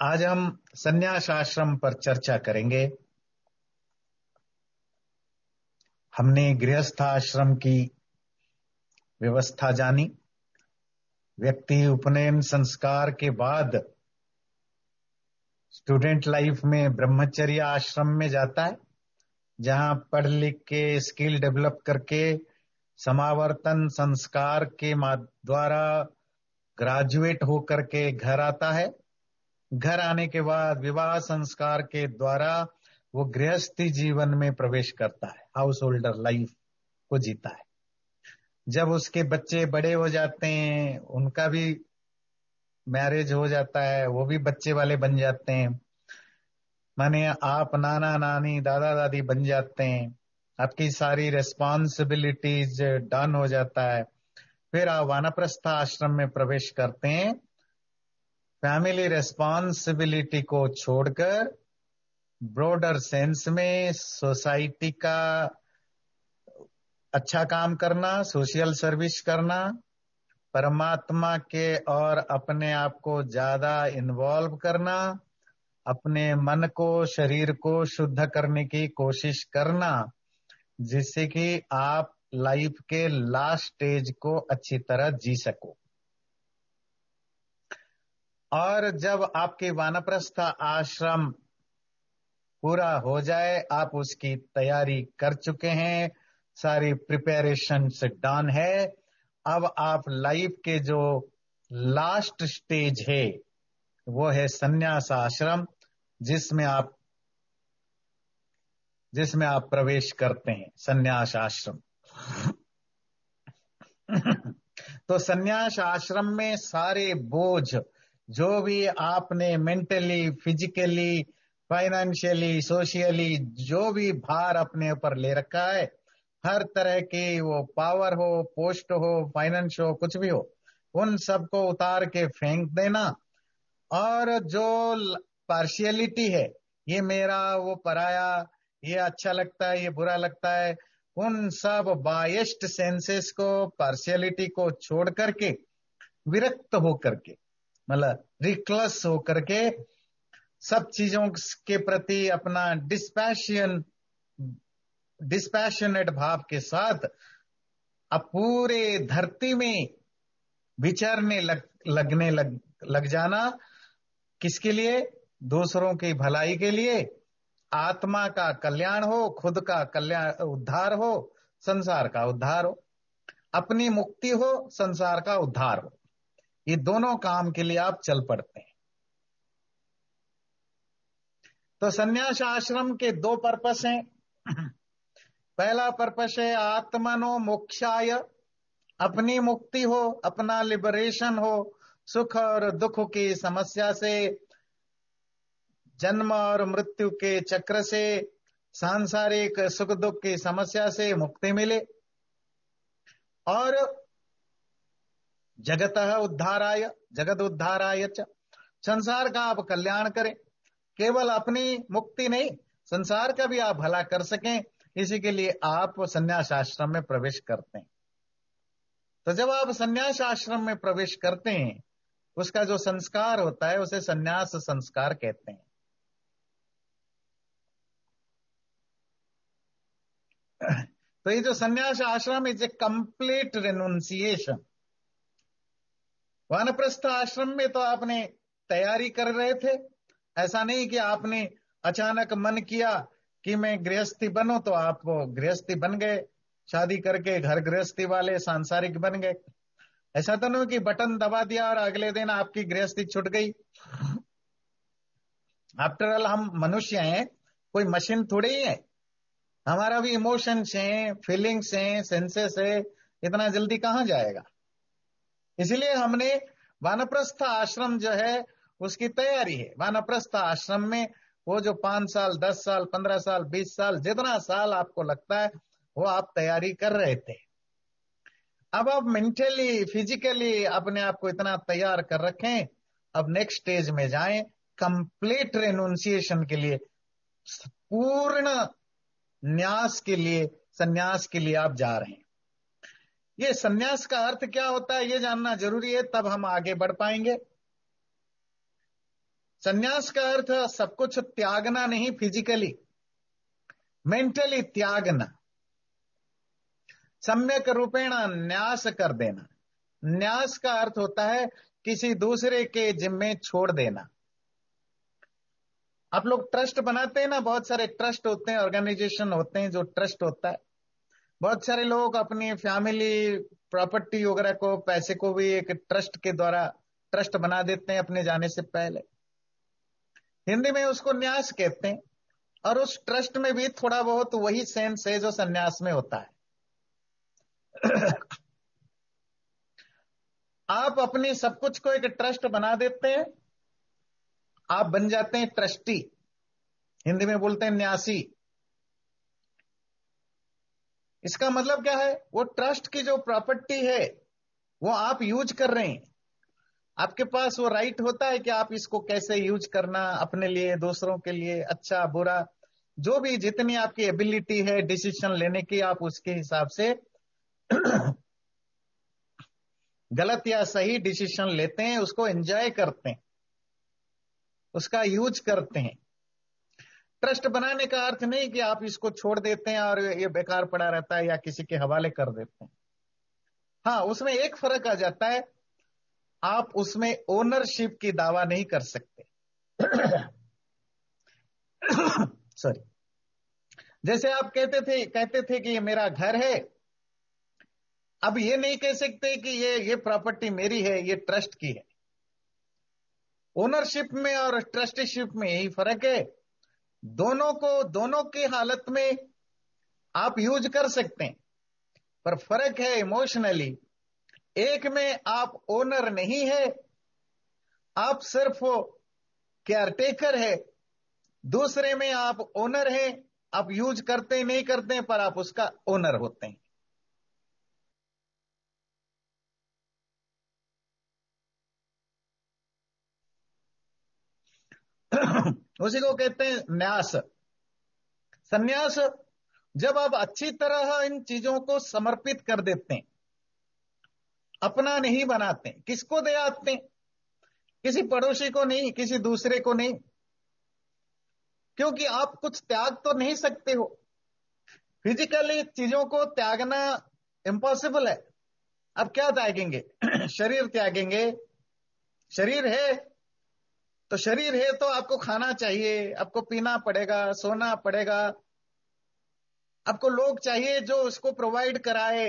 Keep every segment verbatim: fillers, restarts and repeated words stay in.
आज हम संन्यास आश्रम पर चर्चा करेंगे। हमने गृहस्थ आश्रम की व्यवस्था जानी। व्यक्ति उपनयन संस्कार के बाद स्टूडेंट लाइफ में ब्रह्मचर्य आश्रम में जाता है, जहां पढ़ लिख के स्किल डेवलप करके समावर्तन संस्कार के द्वारा ग्रेजुएट होकर के घर आता है। घर आने के बाद विवाह संस्कार के द्वारा वो गृहस्थी जीवन में प्रवेश करता है, हाउस होल्डर लाइफ को जीता है। जब उसके बच्चे बड़े हो जाते हैं, उनका भी मैरिज हो जाता है, वो भी बच्चे वाले बन जाते हैं, माने आप नाना नानी दादा दादी बन जाते हैं, आपकी सारी रेस्पॉन्सिबिलिटीज डन हो जाता है। फिर आप वानप्रस्थ आश्रम में प्रवेश करते हैं। फैमिली रेस्पॉन्सिबिलिटी को छोड़कर ब्रॉडर सेंस में सोसाइटी का अच्छा काम करना, सोशल सर्विस करना, परमात्मा के और अपने आप को ज्यादा इन्वॉल्व करना, अपने मन को शरीर को शुद्ध करने की कोशिश करना, जिससे कि आप लाइफ के लास्ट स्टेज को अच्छी तरह जी सको। और जब आपके वानप्रस्थ आश्रम पूरा हो जाए, आप उसकी तैयारी कर चुके हैं, सारी प्रिपरेशन से डन है, अब आप लाइफ के जो लास्ट स्टेज है वो है संन्यास आश्रम, जिसमें आप जिसमें आप प्रवेश करते हैं, संन्यास आश्रम। तो संन्यास आश्रम में सारे बोझ जो भी आपने मेंटली, फिजिकली, फाइनेंशियली, सोशियली जो भी भार अपने ऊपर ले रखा है, हर तरह की वो पावर हो, पोस्ट हो, फाइनेंस हो, कुछ भी हो, उन सबको उतार के फेंक देना। और जो पार्शियलिटी है, ये मेरा वो पराया, ये अच्छा लगता है, ये बुरा लगता है, उन सब बायस्ड सेंसेस को, पार्शियलिटी को छोड़ करके, विरक्त होकर के, मतलब रिक्लस होकर के, सब चीजों के प्रति अपना डिस्पैशन डिस्पैशनेट भाव के साथ अब पूरे धरती में विचरने लग, लगने लग, लग जाना। किसके लिए? दूसरों की भलाई के लिए, आत्मा का कल्याण हो, खुद का कल्याण उद्धार हो, संसार का उद्धार हो, अपनी मुक्ति हो, संसार का उद्धार हो। ये दोनों काम के लिए आप चल पड़ते हैं। तो संन्यास आश्रम के दो पर्पस हैं। पहला पर्पस है आत्मनो मोक्षाय, अपनी मुक्ति हो, अपना लिबरेशन हो, सुख और दुख की समस्या से, जन्म और मृत्यु के चक्र से, सांसारिक सुख दुख की समस्या से मुक्ति मिले, और जगतः उद्धाराय, जगत उद्धाराय च, संसार का आप कल्याण करें। केवल अपनी मुक्ति नहीं, संसार का भी आप भला कर सकें, इसी के लिए आप संन्यास आश्रम में प्रवेश करते हैं। तो जब आप संन्यास आश्रम में प्रवेश करते हैं, उसका जो संस्कार होता है उसे संन्यास संस्कार कहते हैं। तो ये जो संन्यास आश्रम इज ए कंप्लीट रेनुंसिएशन। वानप्रस्थ आश्रम में तो आपने तैयारी कर रहे थे, ऐसा नहीं कि आपने अचानक मन किया कि मैं गृहस्थी बनूं तो आप गृहस्थी बन गए, शादी करके घर गृहस्थी वाले सांसारिक बन गए। ऐसा तो नहीं कि बटन दबा दिया और अगले दिन आपकी गृहस्थी छूट गई। आफ्टर ऑल हम मनुष्य हैं, कोई मशीन थोड़े ही है। हमारा भी इमोशंस हैं, फीलिंग्स हैं, सेंसेस है, इतना जल्दी कहां जाएगा। इसलिए हमने वानप्रस्थ आश्रम जो है उसकी तैयारी है। वानप्रस्थ आश्रम में वो जो पांच साल, दस साल, पंद्रह साल, बीस साल, जितना साल आपको लगता है वो आप तैयारी कर रहे थे। अब आप मेंटली, फिजिकली अपने आप को इतना तैयार कर रखें, अब नेक्स्ट स्टेज में जाएं, कंप्लीट रेनुंसिएशन के लिए, पूर्ण न्यास के लिए, संन्यास के लिए आप जा रहे हैं। ये संन्यास का अर्थ क्या होता है ये जानना जरूरी है, तब हम आगे बढ़ पाएंगे। सन्यास का अर्थ सब कुछ त्यागना नहीं, फिजिकली, मेंटली त्यागना, सम्यक रूपेण न्यास कर देना। न्यास का अर्थ होता है किसी दूसरे के जिम्मे छोड़ देना। आप लोग ट्रस्ट बनाते हैं ना, बहुत सारे ट्रस्ट होते हैं, ऑर्गेनाइजेशन होते हैं जो ट्रस्ट होता है। बहुत सारे लोग अपनी फैमिली, प्रॉपर्टी वगैरह को, पैसे को भी एक ट्रस्ट के द्वारा ट्रस्ट बना देते हैं अपने जाने से पहले। हिंदी में उसको न्यास कहते हैं। और उस ट्रस्ट में भी थोड़ा बहुत वही सेंस है जो सन्यास में होता है। आप अपनी सब कुछ को एक ट्रस्ट बना देते हैं, आप बन जाते हैं ट्रस्टी। हिंदी में बोलते हैं न्यासी। इसका मतलब क्या है? वो ट्रस्ट की जो प्रॉपर्टी है वो आप यूज कर रहे हैं। आपके पास वो राइट होता है कि आप इसको कैसे यूज करना, अपने लिए, दूसरों के लिए, अच्छा बुरा, जो भी जितनी आपकी एबिलिटी है डिसीजन लेने की, आप उसके हिसाब से गलत या सही डिसीजन लेते हैं, उसको एंजॉय करते हैं, उसका यूज करते हैं। ट्रस्ट बनाने का अर्थ नहीं कि आप इसको छोड़ देते हैं और ये बेकार पड़ा रहता है या किसी के हवाले कर देते हैं। हाँ, उसमें एक फर्क आ जाता है, आप उसमें ओनरशिप की दावा नहीं कर सकते। सॉरी। जैसे आप कहते थे कहते थे कि ये मेरा घर है, अब ये नहीं कह सकते कि ये ये प्रॉपर्टी मेरी है, ये ट्रस्ट की है। ओनरशिप में और ट्रस्टीशिप में यही फर्क है। दोनों को, दोनों की हालत में आप यूज कर सकते हैं, पर फर्क है इमोशनली। एक में आप ओनर नहीं है, आप सिर्फ केयरटेकर है। दूसरे में आप ओनर हैं, आप यूज करते नहीं करते हैं, पर आप उसका ओनर होते हैं। उसी को कहते हैं न्यास, सन्यास। जब आप अच्छी तरह इन चीजों को समर्पित कर देते हैं, अपना नहीं बनाते, किसको दे आते हैं? किसी पड़ोसी को नहीं, किसी दूसरे को नहीं, क्योंकि आप कुछ त्याग तो नहीं सकते हो। फिजिकली चीजों को त्यागना इम्पॉसिबल है। अब क्या त्यागेंगे? शरीर त्यागेंगे। शरीर है तो शरीर है तो आपको खाना चाहिए, आपको पीना पड़ेगा, सोना पड़ेगा, आपको लोग चाहिए जो उसको प्रोवाइड कराए।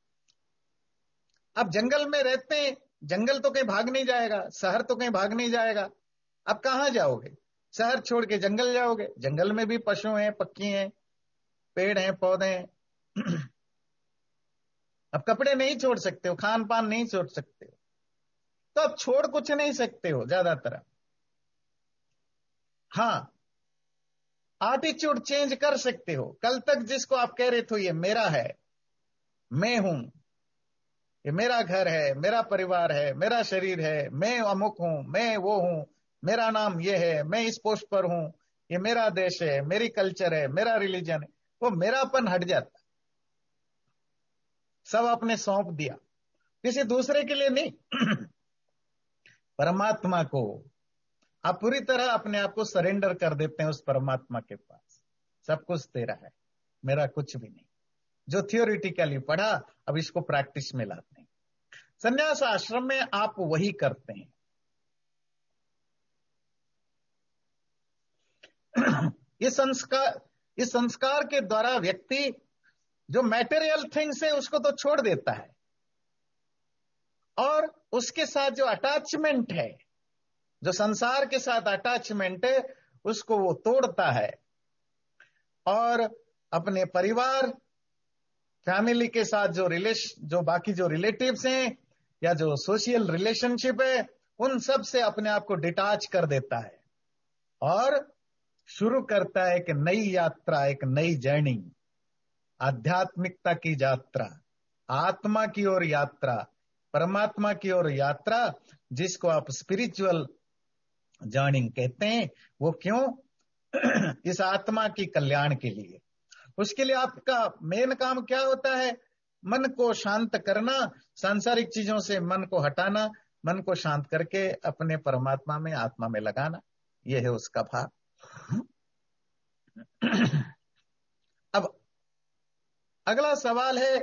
आप जंगल में रहते हैं, जंगल तो कहीं भाग नहीं जाएगा, शहर तो कहीं भाग नहीं जाएगा। आप कहां जाओगे? शहर छोड़ के जंगल जाओगे। जंगल में भी पशु हैं, पक्षी हैं, पेड़ हैं, पौधे हैं। अब कपड़े नहीं छोड़ सकते हो, खान पान नहीं छोड़ सकते हो, तो आप छोड़ कुछ नहीं सकते हो ज्यादातर। हाँ, एटीट्यूड चेंज कर सकते हो। कल तक जिसको आप कह रहे थे ये मेरा है, मैं हूं, ये मेरा घर है, मेरा परिवार है, मेरा शरीर है, मैं अमुक हूं, मैं वो हूं, मेरा नाम ये है, मैं इस पोस्ट पर हूं, ये मेरा देश है, मेरी कल्चर है, मेरा रिलीजन है, वो मेरापन हट जाता। सब आपने सौंप दिया, किसी दूसरे के लिए नहीं। परमात्मा को आप पूरी तरह अपने आप को सरेंडर कर देते हैं उस परमात्मा के पास। सब कुछ तेरा है, मेरा कुछ भी नहीं। जो थियोरिटिकली पढ़ा, अब इसको प्रैक्टिस में लाते हैं। संन्यास आश्रम में आप वही करते हैं। इस संस्कार इस संस्कार के द्वारा व्यक्ति जो मैटेरियल थिंग्स है उसको तो छोड़ देता है, और उसके साथ जो अटैचमेंट है, जो संसार के साथ अटैचमेंट है, उसको वो तोड़ता है। और अपने परिवार, फैमिली के साथ जो रिलेशन, जो बाकी जो रिलेटिव्स हैं या जो सोशल रिलेशनशिप है, उन सब से अपने आप को डिटैच कर देता है और शुरू करता है एक नई यात्रा, एक नई जर्नी, आध्यात्मिकता की यात्रा, आत्मा की ओर यात्रा, परमात्मा की ओर यात्रा, जिसको आप स्पिरिचुअल जर्नी कहते हैं। वो क्यों? इस आत्मा की कल्याण के लिए। उसके लिए आपका मेन काम क्या होता है? मन को शांत करना, सांसारिक चीजों से मन को हटाना, मन को शांत करके अपने परमात्मा में, आत्मा में लगाना। ये है उसका भाग। अब अगला सवाल है,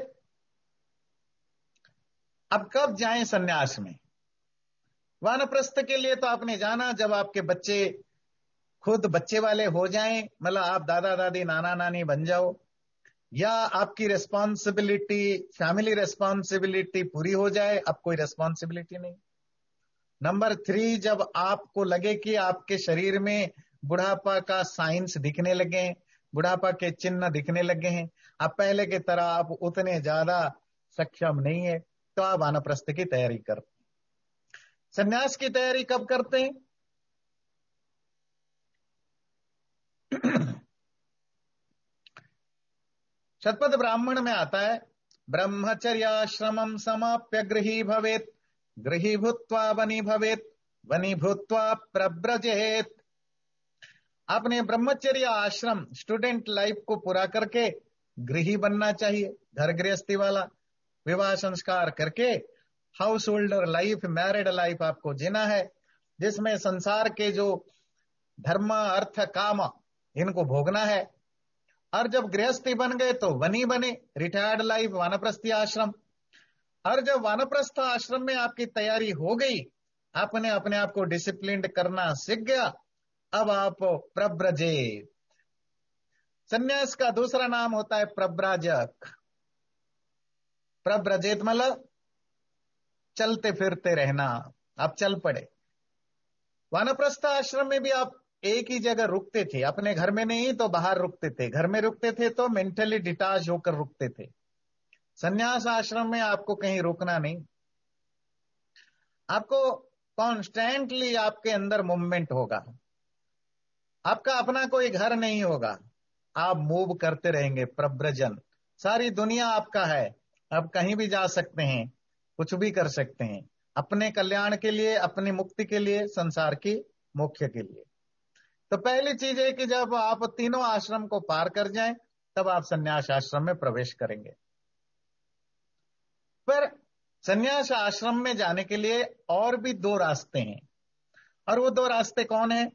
अब कब जाएं सन्यास में? वानप्रस्थ के लिए तो आपने जाना जब आपके बच्चे खुद बच्चे वाले हो जाएं, मतलब आप दादा दादी नाना नानी बन जाओ, या आपकी रेस्पॉन्सिबिलिटी, फैमिली रेस्पॉन्सिबिलिटी पूरी हो जाए, अब कोई रेस्पॉन्सिबिलिटी नहीं। नंबर थ्री, जब आपको लगे कि आपके शरीर में बुढ़ापा का साइंस दिखने लगे हैं, बुढ़ापा के चिन्ह दिखने लगे हैं, अब पहले की तरह आप उतने ज्यादा सक्षम नहीं है, तो आप वानप्रस्थ की तैयारी कर। सन्यास की तैयारी कब करते हैं? शतपथ ब्राह्मण में आता है, ब्रह्मचर्याश्रमम समाप्य गृही भवेत, गृही भूत्वा वनी भवेत, वनी भूत्वा प्रव्रजेत। आपने ब्रह्मचर्य आश्रम स्टूडेंट लाइफ को पूरा करके गृही बनना चाहिए, घर गृहस्थी वाला, विवाह संस्कार करके house holder life, married life आपको जीना है, जिसमें संसार के जो धर्म अर्थ काम इनको भोगना है। और जब गृहस्थी बन गए तो वनी बने, रिटायर्ड लाइफ, वानप्रस्थी आश्रम। और जब वानप्रस्थ आश्रम में आपकी तैयारी हो गई, आपने अपने आप को डिसिप्लिन करना सीख गया, अब आप प्रव्रजे। सन्यास का दूसरा नाम होता है प्रव्राजक। प्रव्रजेत मतलब चलते फिरते रहना, आप चल पड़े। वानप्रस्थ आश्रम में भी आप एक ही जगह रुकते थे, अपने घर में नहीं तो बाहर रुकते थे, घर में रुकते थे तो मेंटली डिटैच होकर रुकते थे। सन्यास आश्रम में आपको कहीं रुकना नहीं, आपको कॉन्स्टेंटली आपके अंदर मूवमेंट होगा, आपका अपना कोई घर नहीं होगा, आप मूव करते रहेंगे। प्रव्रजन, सारी दुनिया आपका है, आप कहीं भी जा सकते हैं, कुछ भी कर सकते हैं, अपने कल्याण के लिए, अपनी मुक्ति के लिए, संसार की मोक्ष के लिए। तो पहली चीज है कि जब आप तीनों आश्रम को पार कर जाएं, तब आप संन्यास आश्रम में प्रवेश करेंगे। पर संन्यास आश्रम में जाने के लिए और भी दो रास्ते हैं, और वो दो रास्ते कौन है?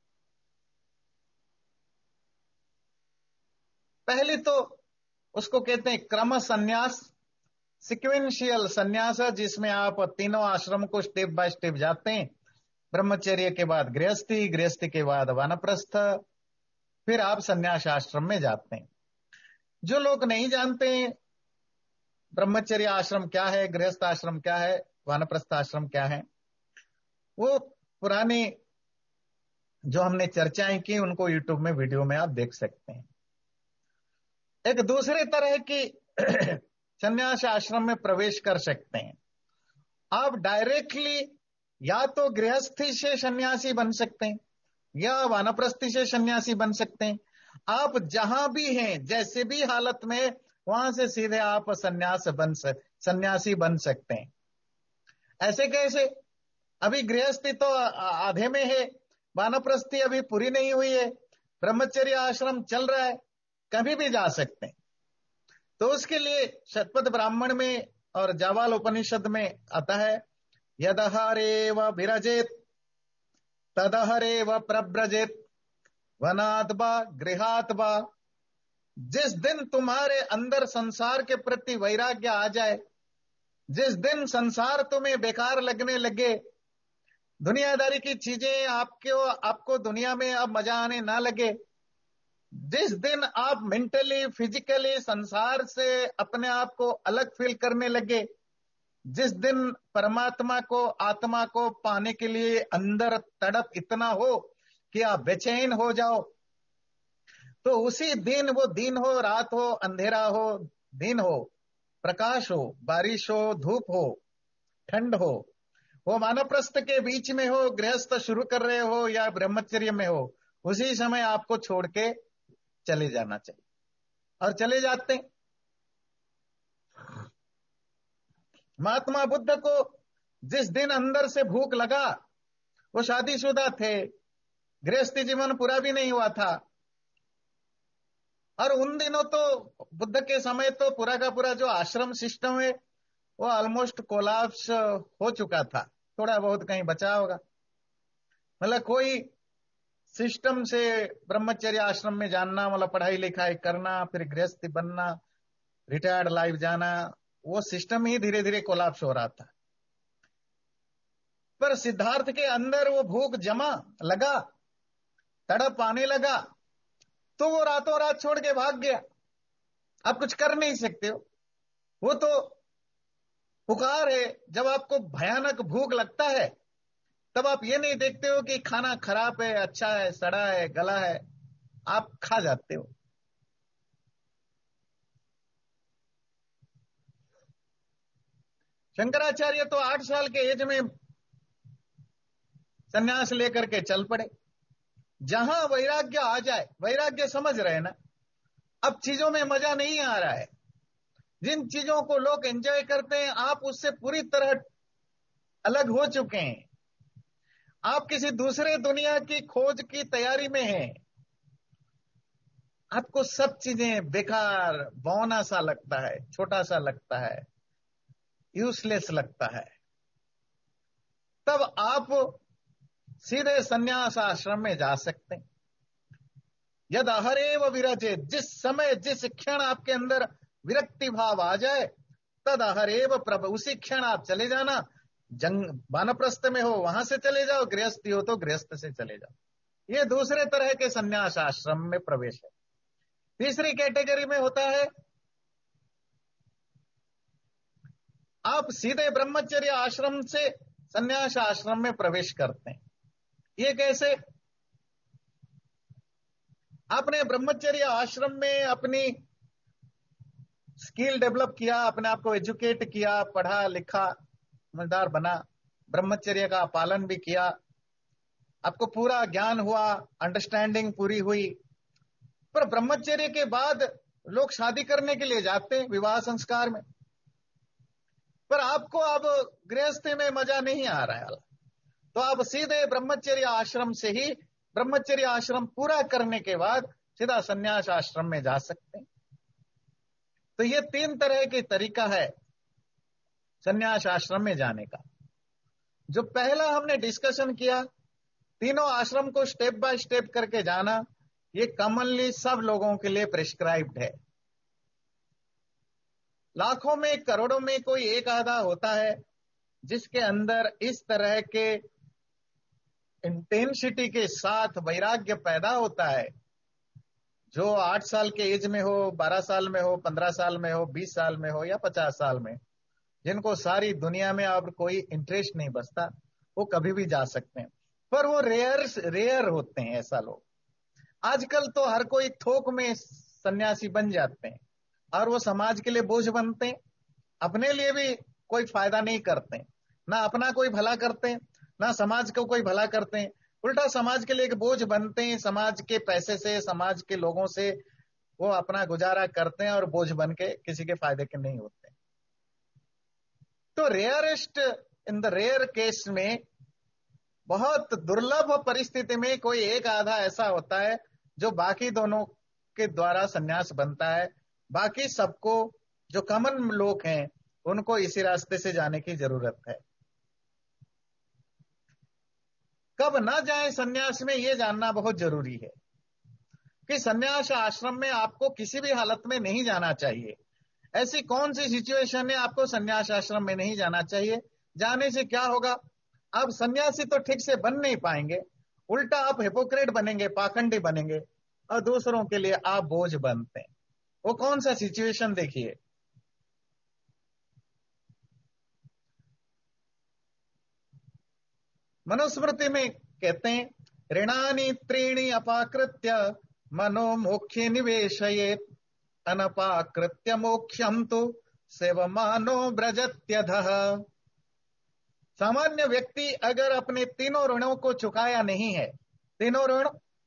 पहले तो उसको कहते हैं क्रम संन्यास, सिक्वेंशियल संन्यास, जिसमें आप तीनों आश्रम को स्टेप बाय स्टेप जाते हैं। ब्रह्मचर्य के बाद गृहस्थी, गृहस्थी के बाद वानप्रस्थ, फिर आप संन्यास आश्रम में जाते हैं। जो लोग नहीं जानते ब्रह्मचर्य आश्रम क्या है, गृहस्थ आश्रम क्या है, वानप्रस्थ आश्रम क्या है, वो पुरानी जो हमने चर्चाएं की उनको यूट्यूब में वीडियो में आप देख सकते हैं। एक दूसरे तरह की संन्यास आश्रम में प्रवेश कर सकते हैं आप डायरेक्टली, या तो गृहस्थी से सन्यासी बन सकते हैं या वानप्रस्थी से सन्यासी बन सकते हैं। आप जहां भी हैं, जैसे भी हालत में, वहां से सीधे आप सन्यास बन सन्यासी बन सकते हैं। ऐसे कैसे? अभी गृहस्थी तो आधे में है, वानप्रस्थी अभी पूरी नहीं हुई है, ब्रह्मचर्य आश्रम चल रहा है, कभी भी जा सकते हैं। तो उसके लिए शतपथ ब्राह्मण में और जावाल उपनिषद में आता है, यदहरेव विरजेत तदहरेव प्रव्रजेत वनात् वा गृहात् वा। जिस दिन तुम्हारे अंदर संसार के प्रति वैराग्य आ जाए, जिस दिन संसार तुम्हें बेकार लगने लगे, दुनियादारी की चीजें आपको आपको दुनिया में अब मजा आने ना लगे, जिस दिन आप मेंटली फिजिकली संसार से अपने आप को अलग फील करने लगे, जिस दिन परमात्मा को, आत्मा को पाने के लिए अंदर तड़प इतना हो कि आप बेचैन हो जाओ, तो उसी दिन, वो दिन हो, रात हो, अंधेरा हो, दिन हो, प्रकाश हो, बारिश हो, धूप हो, ठंड हो, वो वानप्रस्थ के बीच में हो, गृहस्थ शुरू कर रहे हो या ब्रह्मचर्य में हो, उसी समय आपको छोड़ के चले जाना चाहिए, और चले जाते हैं। महात्मा बुद्ध को जिस दिन अंदर से भूख लगा, वो शादीशुदा थे, गृहस्थी जीवन पूरा भी नहीं हुआ था, और उन दिनों तो बुद्ध के समय तो पूरा का पूरा जो आश्रम सिस्टम है वो ऑलमोस्ट कोलैप्स हो चुका था, थोड़ा बहुत कहीं बचा होगा, मतलब कोई सिस्टम से ब्रह्मचर्य आश्रम में जानना, मतलब पढ़ाई लिखाई करना, फिर गृहस्थी बनना, रिटायर्ड लाइफ जाना, वो सिस्टम ही धीरे धीरे कोलैप्स हो रहा था। पर सिद्धार्थ के अंदर वो भूख जमा लगा, तड़प आने लगा, तो वो रातों रात छोड़ के भाग गया। आप कुछ कर नहीं सकते हो, वो तो पुकार है। जब आपको भयानक भूख लगता है तब आप ये नहीं देखते हो कि खाना खराब है, अच्छा है, सड़ा है, गला है, आप खा जाते हो। शंकराचार्य तो आठ साल के एज में सन्यास लेकर के चल पड़े। जहां वैराग्य आ जाए, वैराग्य समझ रहे ना, अब चीजों में मजा नहीं आ रहा है। जिन चीजों को लोग एंजॉय करते हैं आप उससे पूरी तरह अलग हो चुके हैं। आप किसी दूसरे दुनिया की खोज की तैयारी में हैं। आपको सब चीजें बेकार, बौना सा लगता है, छोटा सा लगता है, यूजलेस लगता है। तब आप सीधे संन्यास आश्रम में जा सकते हैं। यद अहरेव विरजे, जिस समय जिस क्षण आपके अंदर विरक्ति भाव आ जाए, तद अहरेव प्रभ, उसी क्षण आप चले जाना। जंग वानप्रस्थ में हो वहां से चले जाओ, गृहस्थी हो तो गृहस्थ से चले जाओ। ये दूसरे तरह के संन्यास आश्रम में प्रवेश है। तीसरी कैटेगरी में होता है आप सीधे ब्रह्मचर्य आश्रम से संन्यास आश्रम में प्रवेश करते हैं। ये कैसे? आपने ब्रह्मचर्य आश्रम में अपनी स्किल डेवलप किया, अपने आप को एजुकेट किया, पढ़ा लिखा, समझदार बना, ब्रह्मचर्य का पालन भी किया, आपको पूरा ज्ञान हुआ, अंडरस्टैंडिंग पूरी हुई। पर ब्रह्मचर्य के बाद लोग शादी करने के लिए जाते हैं विवाह संस्कार में, पर आपको अब गृहस्थी में मजा नहीं आ रहा है, तो आप सीधे ब्रह्मचर्य आश्रम से ही, ब्रह्मचर्य आश्रम पूरा करने के बाद सीधा संन्यास आश्रम में जा सकते हैं। तो ये तीन तरह के तरीका है संन्यास आश्रम में जाने का। जो पहला हमने डिस्कशन किया, तीनों आश्रम को स्टेप बाय स्टेप करके जाना, ये कॉमनली सब लोगों के लिए प्रिस्क्राइब्ड है। लाखों में करोड़ों में कोई एक आधा होता है जिसके अंदर इस तरह के इंटेंसिटी के साथ वैराग्य पैदा होता है। जो आठ साल के एज में हो, बारह साल में हो, पंद्रह साल में हो, बीस साल में हो या पचास साल में, जिनको सारी दुनिया में अब कोई इंटरेस्ट नहीं बचता, वो कभी भी जा सकते हैं। पर वो रेयर रेयर होते हैं ऐसा लोग। आजकल तो हर कोई थोक में सन्यासी बन जाते हैं और वो समाज के लिए बोझ बनते हैं, अपने लिए भी कोई फायदा नहीं करते हैं, ना अपना कोई भला करते हैं, ना समाज को कोई भला करते हैं, उल्टा समाज के लिए एक बोझ बनते हैं। समाज के पैसे से, समाज के लोगों से वो अपना गुजारा करते हैं और बोझ बन के किसी के फायदे के नहीं होते। तो rarest in the rare case में, बहुत दुर्लभ परिस्थिति में कोई एक आधा ऐसा होता है जो बाकी दोनों के द्वारा सन्यास बनता है। बाकी सबको, जो कॉमन लोग हैं, उनको इसी रास्ते से जाने की जरूरत है। कब ना जाए सन्यास में, यह जानना बहुत जरूरी है कि सन्यास आश्रम में आपको किसी भी हालत में नहीं जाना चाहिए। ऐसी कौन सी सिचुएशन है आपको सन्यास आश्रम में नहीं जाना चाहिए? जाने से क्या होगा? आप सन्यासी तो ठीक से बन नहीं पाएंगे, उल्टा आप हिपोक्रेट बनेंगे, पाखंडी बनेंगे और दूसरों के लिए आप बोझ बनते हैं। वो कौन सा सिचुएशन देखिए। मनुस्मृति में कहते हैं, ऋणानि त्रीणि अपाकृत्य मनोमोक्षे निवेशयेत्, अनपाकृत्य मोक्षम तो सेवमानो ब्रजत्यधः। सामान्य व्यक्ति अगर अपने तीनों ऋणों को चुकाया नहीं है, तीनों ऋण,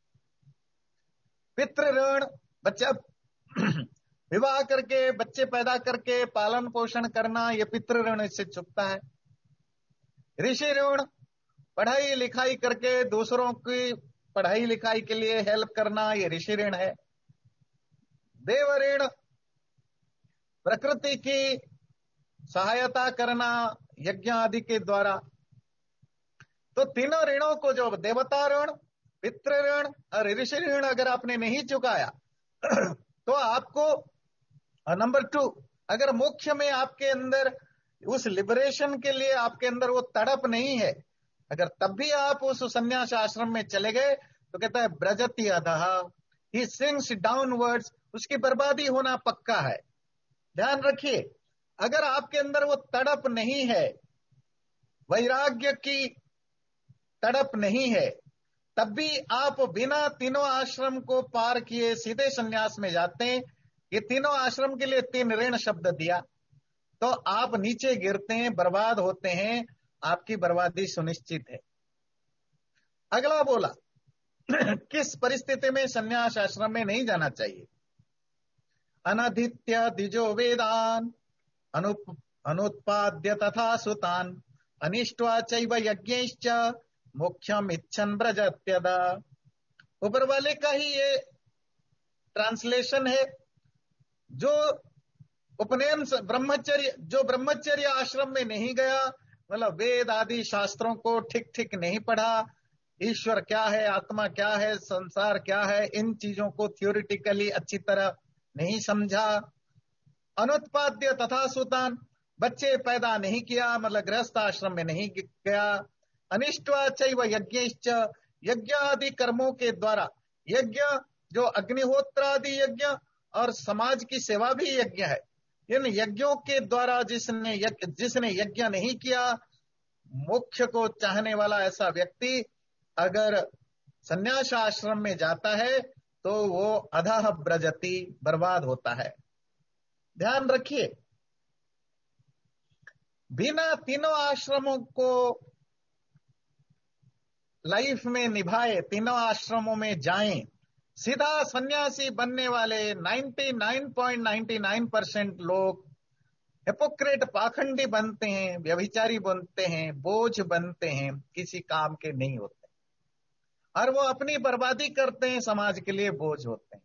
पितृ ऋण, बच्चा विवाह करके बच्चे पैदा करके पालन पोषण करना, यह पितृ ऋण इससे चुकता है। ऋषि ऋण, पढ़ाई लिखाई करके दूसरों की पढ़ाई लिखाई के लिए हेल्प करना, यह ऋषि ऋण है। देव ऋण, प्रकृति की सहायता करना यज्ञ आदि के द्वारा। तो तीनों ऋणों को, जो देवता ऋण, पितृ ऋण और ऋषि ऋण अगर आपने नहीं चुकाया तो आपको, नंबर टू, अगर मोक्ष में आपके अंदर उस लिबरेशन के लिए आपके अंदर वो तड़प नहीं है, अगर तब भी आप उस संन्यास आश्रम में चले गए तो कहता है ब्रजति अधः, ही सिंक्स डाउनवर्ड्स, उसकी बर्बादी होना पक्का है। ध्यान रखिए, अगर आपके अंदर वो तड़प नहीं है, वैराग्य की तड़प नहीं है, तब भी आप बिना तीनों आश्रम को पार किए सीधे संन्यास में जाते हैं। ये तीनों आश्रम के लिए तीन ऋण शब्द दिया, तो आप नीचे गिरते हैं, बर्बाद होते हैं, आपकी बर्बादी सुनिश्चित है। अगला बोला किस परिस्थिति में संन्यास आश्रम में नहीं जाना चाहिए? अनधित्य द्विजो वेदान अनुप अनुत्पाद्य तथा सुतान अनिष्ट्वा चैव यज्ञैश्च मोक्षम इच्छन ब्रजत्यदा। ऊपर वाले का ही ये ट्रांसलेशन है। जो उपनयन ब्रह्मचर्य जो ब्रह्मचर्य आश्रम में नहीं गया, मतलब वेद आदि शास्त्रों को ठीक ठीक नहीं पढ़ा, ईश्वर क्या है, आत्मा क्या है, संसार क्या है, इन चीजों को थियोरिटिकली अच्छी तरह नहीं समझा, अनुत्पाद्य तथा सुतान, बच्चे पैदा नहीं किया, मतलब गृहस्थ आश्रम में नहीं गया, अनिष्टवा चैव यज्ञश्च, यज्ञ आदि कर्मों के द्वारा, यज्ञ जो अग्निहोत्र आदि यज्ञ और समाज की सेवा भी यज्ञ है, इन यज्ञों के द्वारा जिसने यज्ञ जिसने यज्ञ नहीं किया, मोक्ष को चाहने वाला ऐसा व्यक्ति अगर संन्यास आश्रम में जाता है तो वो अधः ब्रजति, बर्बाद होता है। ध्यान रखिए, बिना तीनों आश्रमों को लाइफ में निभाए, तीनों आश्रमों में जाएं, सीधा सन्यासी बनने वाले निन्यानवे पॉइंट नौ नौ परसेंट लोग हिपोक्रेट, पाखंडी बनते हैं, व्यभिचारी बनते हैं, बोझ बनते हैं, किसी काम के नहीं होते और वो अपनी बर्बादी करते हैं, समाज के लिए बोझ होते हैं।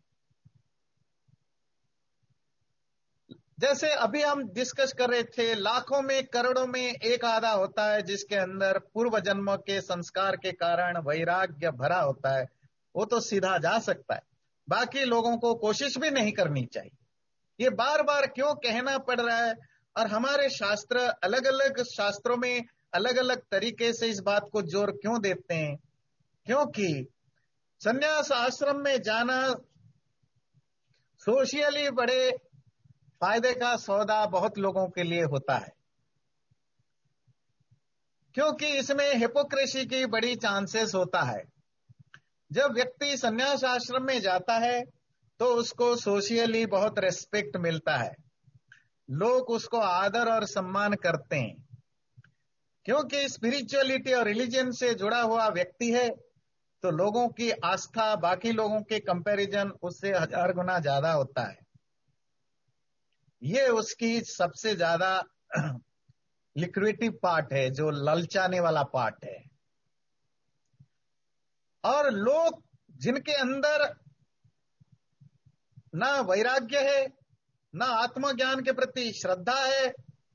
जैसे अभी हम डिस्कस कर रहे थे, लाखों में करोड़ों में एक आधा होता है जिसके अंदर पूर्व जन्मों के संस्कार के कारण वैराग्य भरा होता है, वो तो सीधा जा सकता है। बाकी लोगों को कोशिश भी नहीं करनी चाहिए। ये बार बार क्यों कहना पड़ रहा है, और हमारे शास्त्र अलग अलग शास्त्रों में अलग अलग तरीके से इस बात को जोर क्यों देते हैं? क्योंकि संन्यास आश्रम में जाना सोशियली बड़े फायदे का सौदा बहुत लोगों के लिए होता है, क्योंकि इसमें हिपोक्रेसी की बड़ी चांसेस होता है। जब व्यक्ति संन्यास आश्रम में जाता है तो उसको सोशियली बहुत रेस्पेक्ट मिलता है, लोग उसको आदर और सम्मान करते हैं, क्योंकि स्पिरिचुअलिटी और रिलीजन से जुड़ा हुआ व्यक्ति है, तो लोगों की आस्था बाकी लोगों के कंपैरिजन उससे हजार गुना ज्यादा होता है। ये उसकी सबसे ज्यादा लिक्विडेटिव पार्ट है, जो ललचाने वाला पार्ट है। और लोग जिनके अंदर ना वैराग्य है, ना आत्मज्ञान के प्रति श्रद्धा है,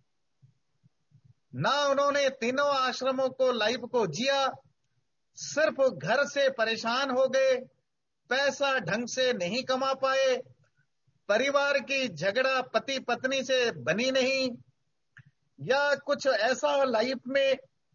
ना उन्होंने तीनों आश्रमों को लाइफ को जिया, सिर्फ घर से परेशान हो गए, पैसा ढंग से नहीं कमा पाए, परिवार की झगड़ा पति पत्नी से बनी नहीं, या कुछ ऐसा लाइफ में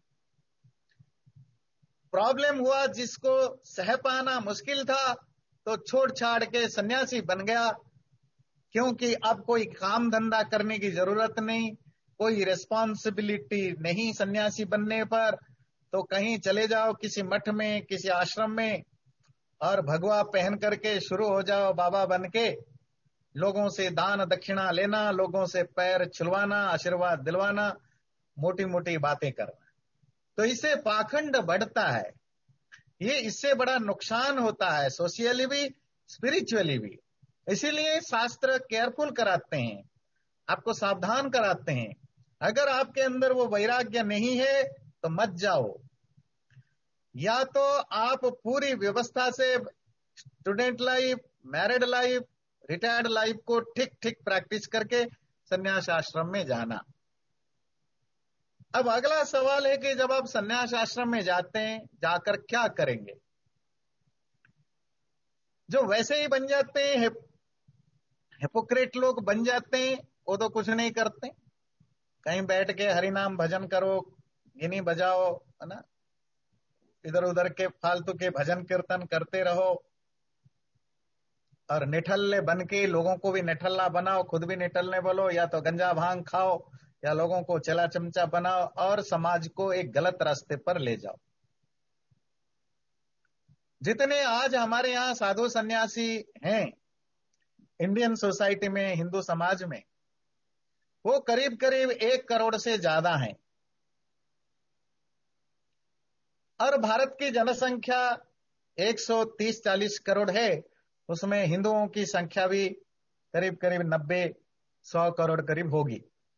प्रॉब्लम हुआ जिसको सह पाना मुश्किल था, तो छोड़ छाड़ के सन्यासी बन गया, क्योंकि अब कोई काम धंधा करने की जरूरत नहीं, कोई रिस्पॉन्सिबिलिटी नहीं सन्यासी बनने पर, तो कहीं चले जाओ किसी मठ में, किसी आश्रम में, और भगवा पहन करके शुरू हो जाओ बाबा बन के, लोगों से दान दक्षिणा लेना, लोगों से पैर छुलवाना, आशीर्वाद दिलवाना, मोटी मोटी बातें करना। तो इससे पाखंड बढ़ता है, ये इससे बड़ा नुकसान होता है, सोशियली भी स्पिरिचुअली भी। इसीलिए शास्त्र केयरफुल कराते हैं, आपको सावधान कराते हैं, अगर आपके अंदर वो वैराग्य नहीं है तो मत जाओ। या तो आप पूरी व्यवस्था से student life, married life, retired life को ठीक ठीक प्रैक्टिस करके संन्यास आश्रम में जाना। अब अगला सवाल है कि जब आप संन्यास आश्रम में जाते हैं, जाकर क्या करेंगे? जो वैसे ही बन जाते हैं, हिपोक्रेट लोग बन जाते हैं, वो तो कुछ नहीं करते, कहीं बैठ के हरिनाम भजन करो, गिनी बजाओ, है ना, इधर उधर के फालतू के भजन कीर्तन करते रहो, और निठल्ले बन के लोगों को भी निठल्ला बनाओ, खुद भी निठल्ले बोलो, या तो गंजा भांग खाओ, या लोगों को चला चमचा बनाओ, और समाज को एक गलत रास्ते पर ले जाओ। जितने आज हमारे यहाँ साधु सन्यासी हैं इंडियन सोसाइटी में, हिंदू समाज में, वो करीब करीब एक करोड़ से ज्यादा हैं। और भारत की जनसंख्या एक सौ तीस चालीस करोड़ है, उसमें हिंदुओं की संख्या भी करीब करीब नब्बे सौ करोड़ करीब होगी।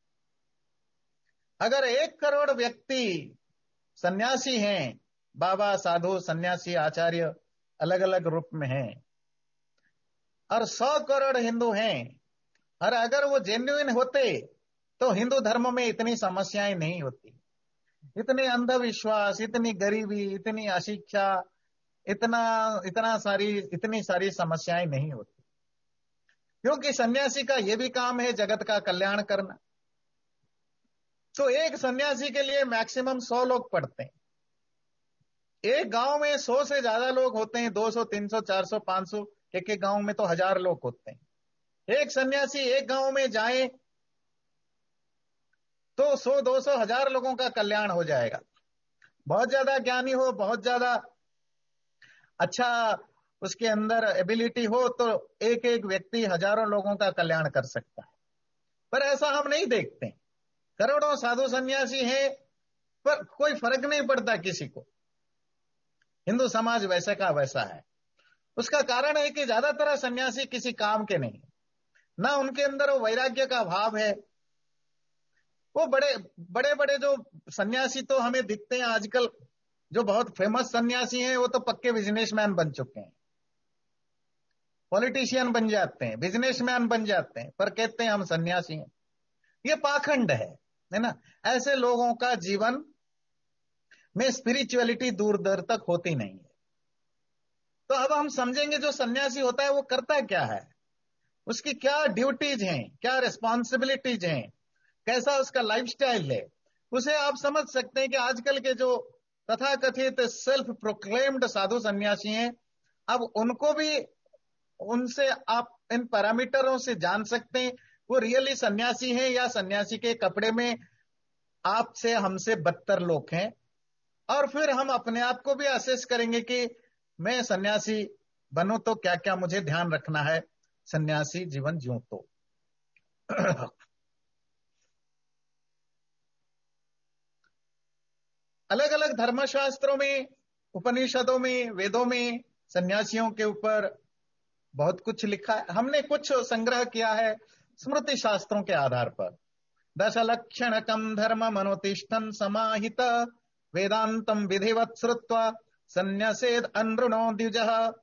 अगर एक करोड़ व्यक्ति सन्यासी हैं, बाबा साधु सन्यासी आचार्य अलग अलग रूप में हैं, और सौ करोड़ हिंदू हैं, और अगर वो जेन्युइन होते तो हिंदू धर्म में इतनी समस्याएं नहीं होती, इतने अंधविश्वास, इतनी गरीबी, इतनी अशिक्षा, इतना इतना सारी इतनी सारी समस्याएं नहीं होती। क्योंकि सन्यासी का यह भी काम है जगत का कल्याण करना। तो एक सन्यासी के लिए मैक्सिमम सौ लोग पढ़ते हैं। एक गांव में सौ से ज्यादा लोग होते हैं, दो सौ तीन सौ चार सौ पांच सौ, एक एक गांव में तो हजार लोग होते हैं। एक सन्यासी एक गांव में जाए तो सौ दो सौ हजार लोगों का कल्याण हो जाएगा। बहुत ज्यादा ज्ञानी हो, बहुत ज्यादा अच्छा उसके अंदर एबिलिटी हो, तो एक एक व्यक्ति हजारों लोगों का कल्याण कर सकता है। पर ऐसा हम नहीं देखते। करोड़ों साधु सन्यासी हैं, पर कोई फर्क नहीं पड़ता किसी को। हिंदू समाज वैसे का वैसा है। उसका कारण है कि ज्यादातर सन्यासी किसी काम के नहीं, ना उनके अंदर वो वैराग्य का भाव है। वो बड़े बड़े बड़े जो सन्यासी तो हमें दिखते हैं आजकल, जो बहुत फेमस सन्यासी हैं, वो तो पक्के बिजनेसमैन बन चुके हैं, पॉलिटिशियन बन जाते हैं, बिजनेसमैन बन जाते हैं, पर कहते हैं हम सन्यासी हैं। ये पाखंड है है ना। ऐसे लोगों का जीवन में स्पिरिचुअलिटी दूर दूर तक होती नहीं है। तो अब हम समझेंगे जो सन्यासी होता है वो करता क्या है, उसकी क्या ड्यूटीज हैं, क्या रिस्पॉन्सिबिलिटीज हैं, कैसा उसका लाइफस्टाइल है, उसे आप समझ सकते हैं कि आजकल के जो तथाकथित सेल्फ प्रोक्लेम्ड साधु सन्यासी हैं, अब उनको भी उनसे आप इन पैरामीटरों से जान सकते हैं वो रियली सन्यासी हैं या सन्यासी के कपड़े में आपसे हमसे बदतर लोग हैं। और फिर हम अपने आप को भी असेस करेंगे कि मैं सन्यासी बनूं तो क्या क्या मुझे ध्यान रखना है, सन्यासी जीवन जीऊं तो। अलग अलग धर्मशास्त्रों में, उपनिषदों में, वेदों में सन्यासियों के ऊपर बहुत कुछ लिखा है। हमने कुछ संग्रह किया है स्मृति शास्त्रों के आधार पर। दश लक्षणकम धर्म मनोतिष्ठन समाहित वेदांतम विधिवत श्रुत्वा सन्यासेद अनृणो द्विज।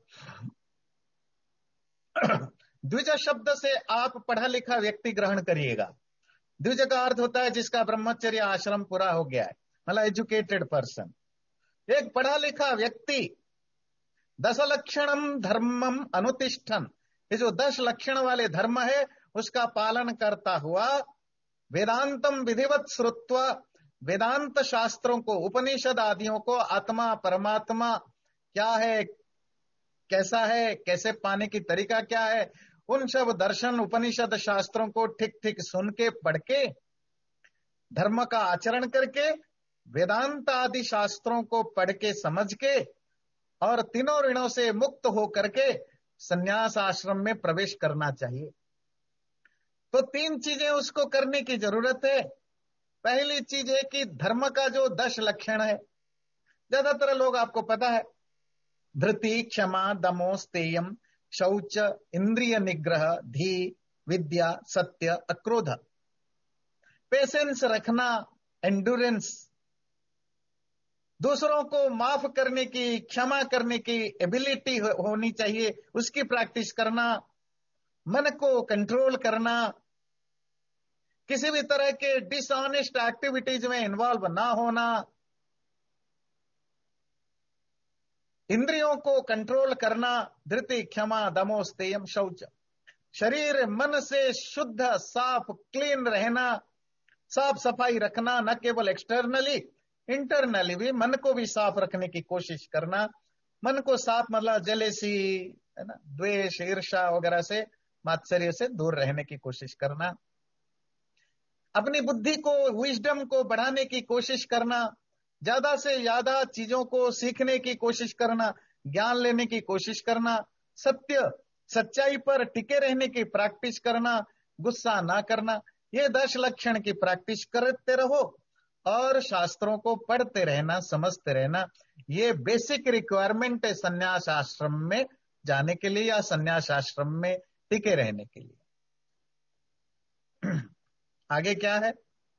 द्विज शब्द से आप पढ़ा लिखा व्यक्ति ग्रहण करिएगा। द्विज का अर्थ होता है जिसका ब्रह्मचर्य आश्रम पूरा हो गया है, मतलब एजुकेटेड पर्सन, एक पढ़ा लिखा व्यक्ति। दस लक्षणम धर्मम अनुतिष्ठन, ये जो दस लक्षण वाले धर्म है उसका पालन करता हुआ वेदांतम विधिवत श्रुत्वा, वेदांत शास्त्रों को, उपनिषद आदियों को, आत्मा परमात्मा क्या है, कैसा है, कैसे पाने की तरीका क्या है, उन सब दर्शन उपनिषद शास्त्रों को ठीक ठीक सुन के, पढ़ के, धर्म का आचरण करके, वेदांत आदि शास्त्रों को पढ़ के समझ के, और तीनों ऋणों से मुक्त हो करके संन्यास आश्रम में प्रवेश करना चाहिए। तो तीन चीजें उसको करने की जरूरत है। पहली चीज है कि धर्म का जो दश लक्षण है, ज्यादातर लोग आपको पता है, धृति, क्षमा, दमो, स्तेयम, शौच, इंद्रिय निग्रह, धी, विद्या, सत्य, अक्रोध। पेशेंस रखना, एंडुरेंस, दूसरों को माफ करने की, क्षमा करने की एबिलिटी होनी चाहिए, उसकी प्रैक्टिस करना, मन को कंट्रोल करना, किसी भी तरह के डिसऑनेस्ट एक्टिविटीज में इन्वॉल्व ना होना, इंद्रियों को कंट्रोल करना, धृति, क्षमा, दमो, स्तेयम, शौच। शरीर मन से शुद्ध, साफ, क्लीन रहना, साफ सफाई रखना, न केवल एक्सटर्नली, इंटरनली भी मन को भी साफ रखने की कोशिश करना। मन को साफ मतलब जलेसी, है ना, द्वेष, ईर्ष्या वगैरह से, मात्सर्य से दूर रहने की कोशिश करना। अपनी बुद्धि को, विजडम को बढ़ाने की कोशिश करना, ज्यादा से ज्यादा चीजों को सीखने की कोशिश करना, ज्ञान लेने की कोशिश करना, सत्य, सच्चाई पर टिके रहने की प्रैक्टिस करना, गुस्सा ना करना। ये दश लक्षण की प्रैक्टिस करते रहो और शास्त्रों को पढ़ते रहना, समझते रहना। ये बेसिक रिक्वायरमेंट है संन्यास आश्रम में जाने के लिए या संन्यास आश्रम में टिके रहने के लिए। आगे क्या है?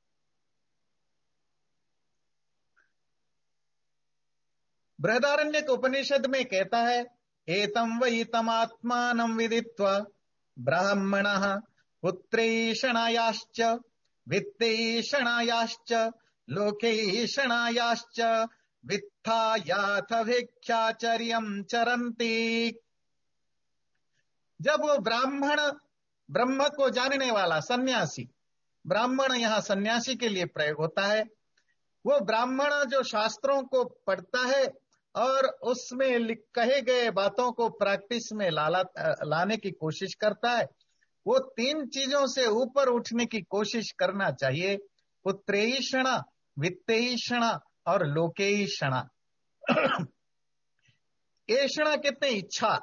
बृहदारण्यक उपनिषद में कहता है, एतम वै तमात्मानं विदित्वा ब्राह्मणः पुत्रैषणायाश्च वित्तैषणायाश्च लोकैषणायाश्च वित्थायाथ भिक्षाचर्यं चरन्ति। जब वो ब्राह्मण, ब्रह्म को जानने वाला सन्यासी, ब्राह्मण यहां सन्यासी के लिए प्रयोग होता है, वो ब्राह्मण जो शास्त्रों को पढ़ता है और उसमें कहे गए बातों को प्रैक्टिस में लाला लाने की कोशिश करता है, वो तीन चीजों से ऊपर उठने की कोशिश करना चाहिए, पुत्रेषणा, वित्तेषणा और लोकेषणा। एषणा कितने इच्छा,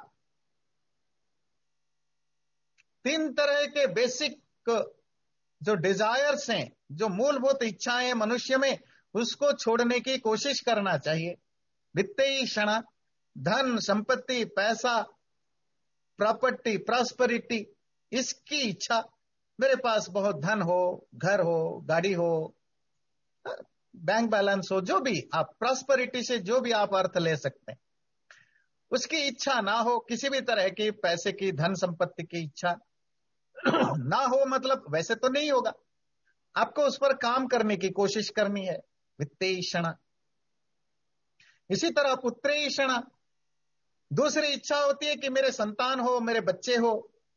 तीन तरह के बेसिक जो डिजायर्स हैं, जो मूलभूत इच्छाएं हैं मनुष्य में, उसको छोड़ने की कोशिश करना चाहिए। वित्तेषणा, धन, संपत्ति, पैसा, प्रॉपर्टी, प्रॉस्पेरिटी, इसकी इच्छा। मेरे पास बहुत धन हो, घर हो, गाड़ी हो, बैंक बैलेंस हो, जो भी आप प्रॉस्पेरिटी से जो भी आप अर्थ ले सकते हैं, उसकी इच्छा ना हो, किसी भी तरह की पैसे की, धन संपत्ति की इच्छा ना हो। मतलब वैसे तो नहीं होगा, आपको उस पर काम करने की कोशिश करनी है, वित्तेषणा। इसी तरह पुत्रेषणा, दूसरी इच्छा होती है कि मेरे संतान हो, मेरे बच्चे हो,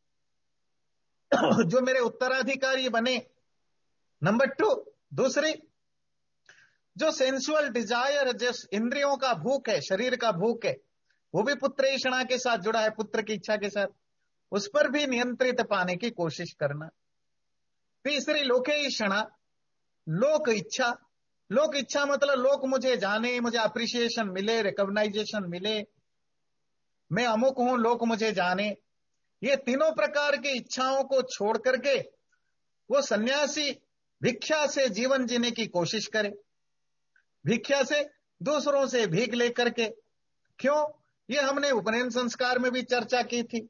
जो मेरे उत्तराधिकारी बने। नंबर टू, दूसरी जो सेंसुअल डिजायर, जिस इंद्रियों का भूख है, शरीर का भूख है, वो भी पुत्रेषणा के साथ जुड़ा है, पुत्र की इच्छा के साथ, उस पर भी नियंत्रित पाने की कोशिश करना। तीसरी लोकेषणा, लोक इच्छा। लोक इच्छा मतलब लोग मुझे जाने, मुझे अप्रिसिएशन मिले, रिकॉग्नाइजेशन मिले, मैं अमुक हूं, लोग मुझे जाने। ये तीनों प्रकार की इच्छाओं को छोड़ करके वो सन्यासी भिक्षा से जीवन जीने की कोशिश करे, भिक्षा से, दूसरों से भीख लेकर के। क्यों? ये हमने उपनयन संस्कार में भी चर्चा की थी।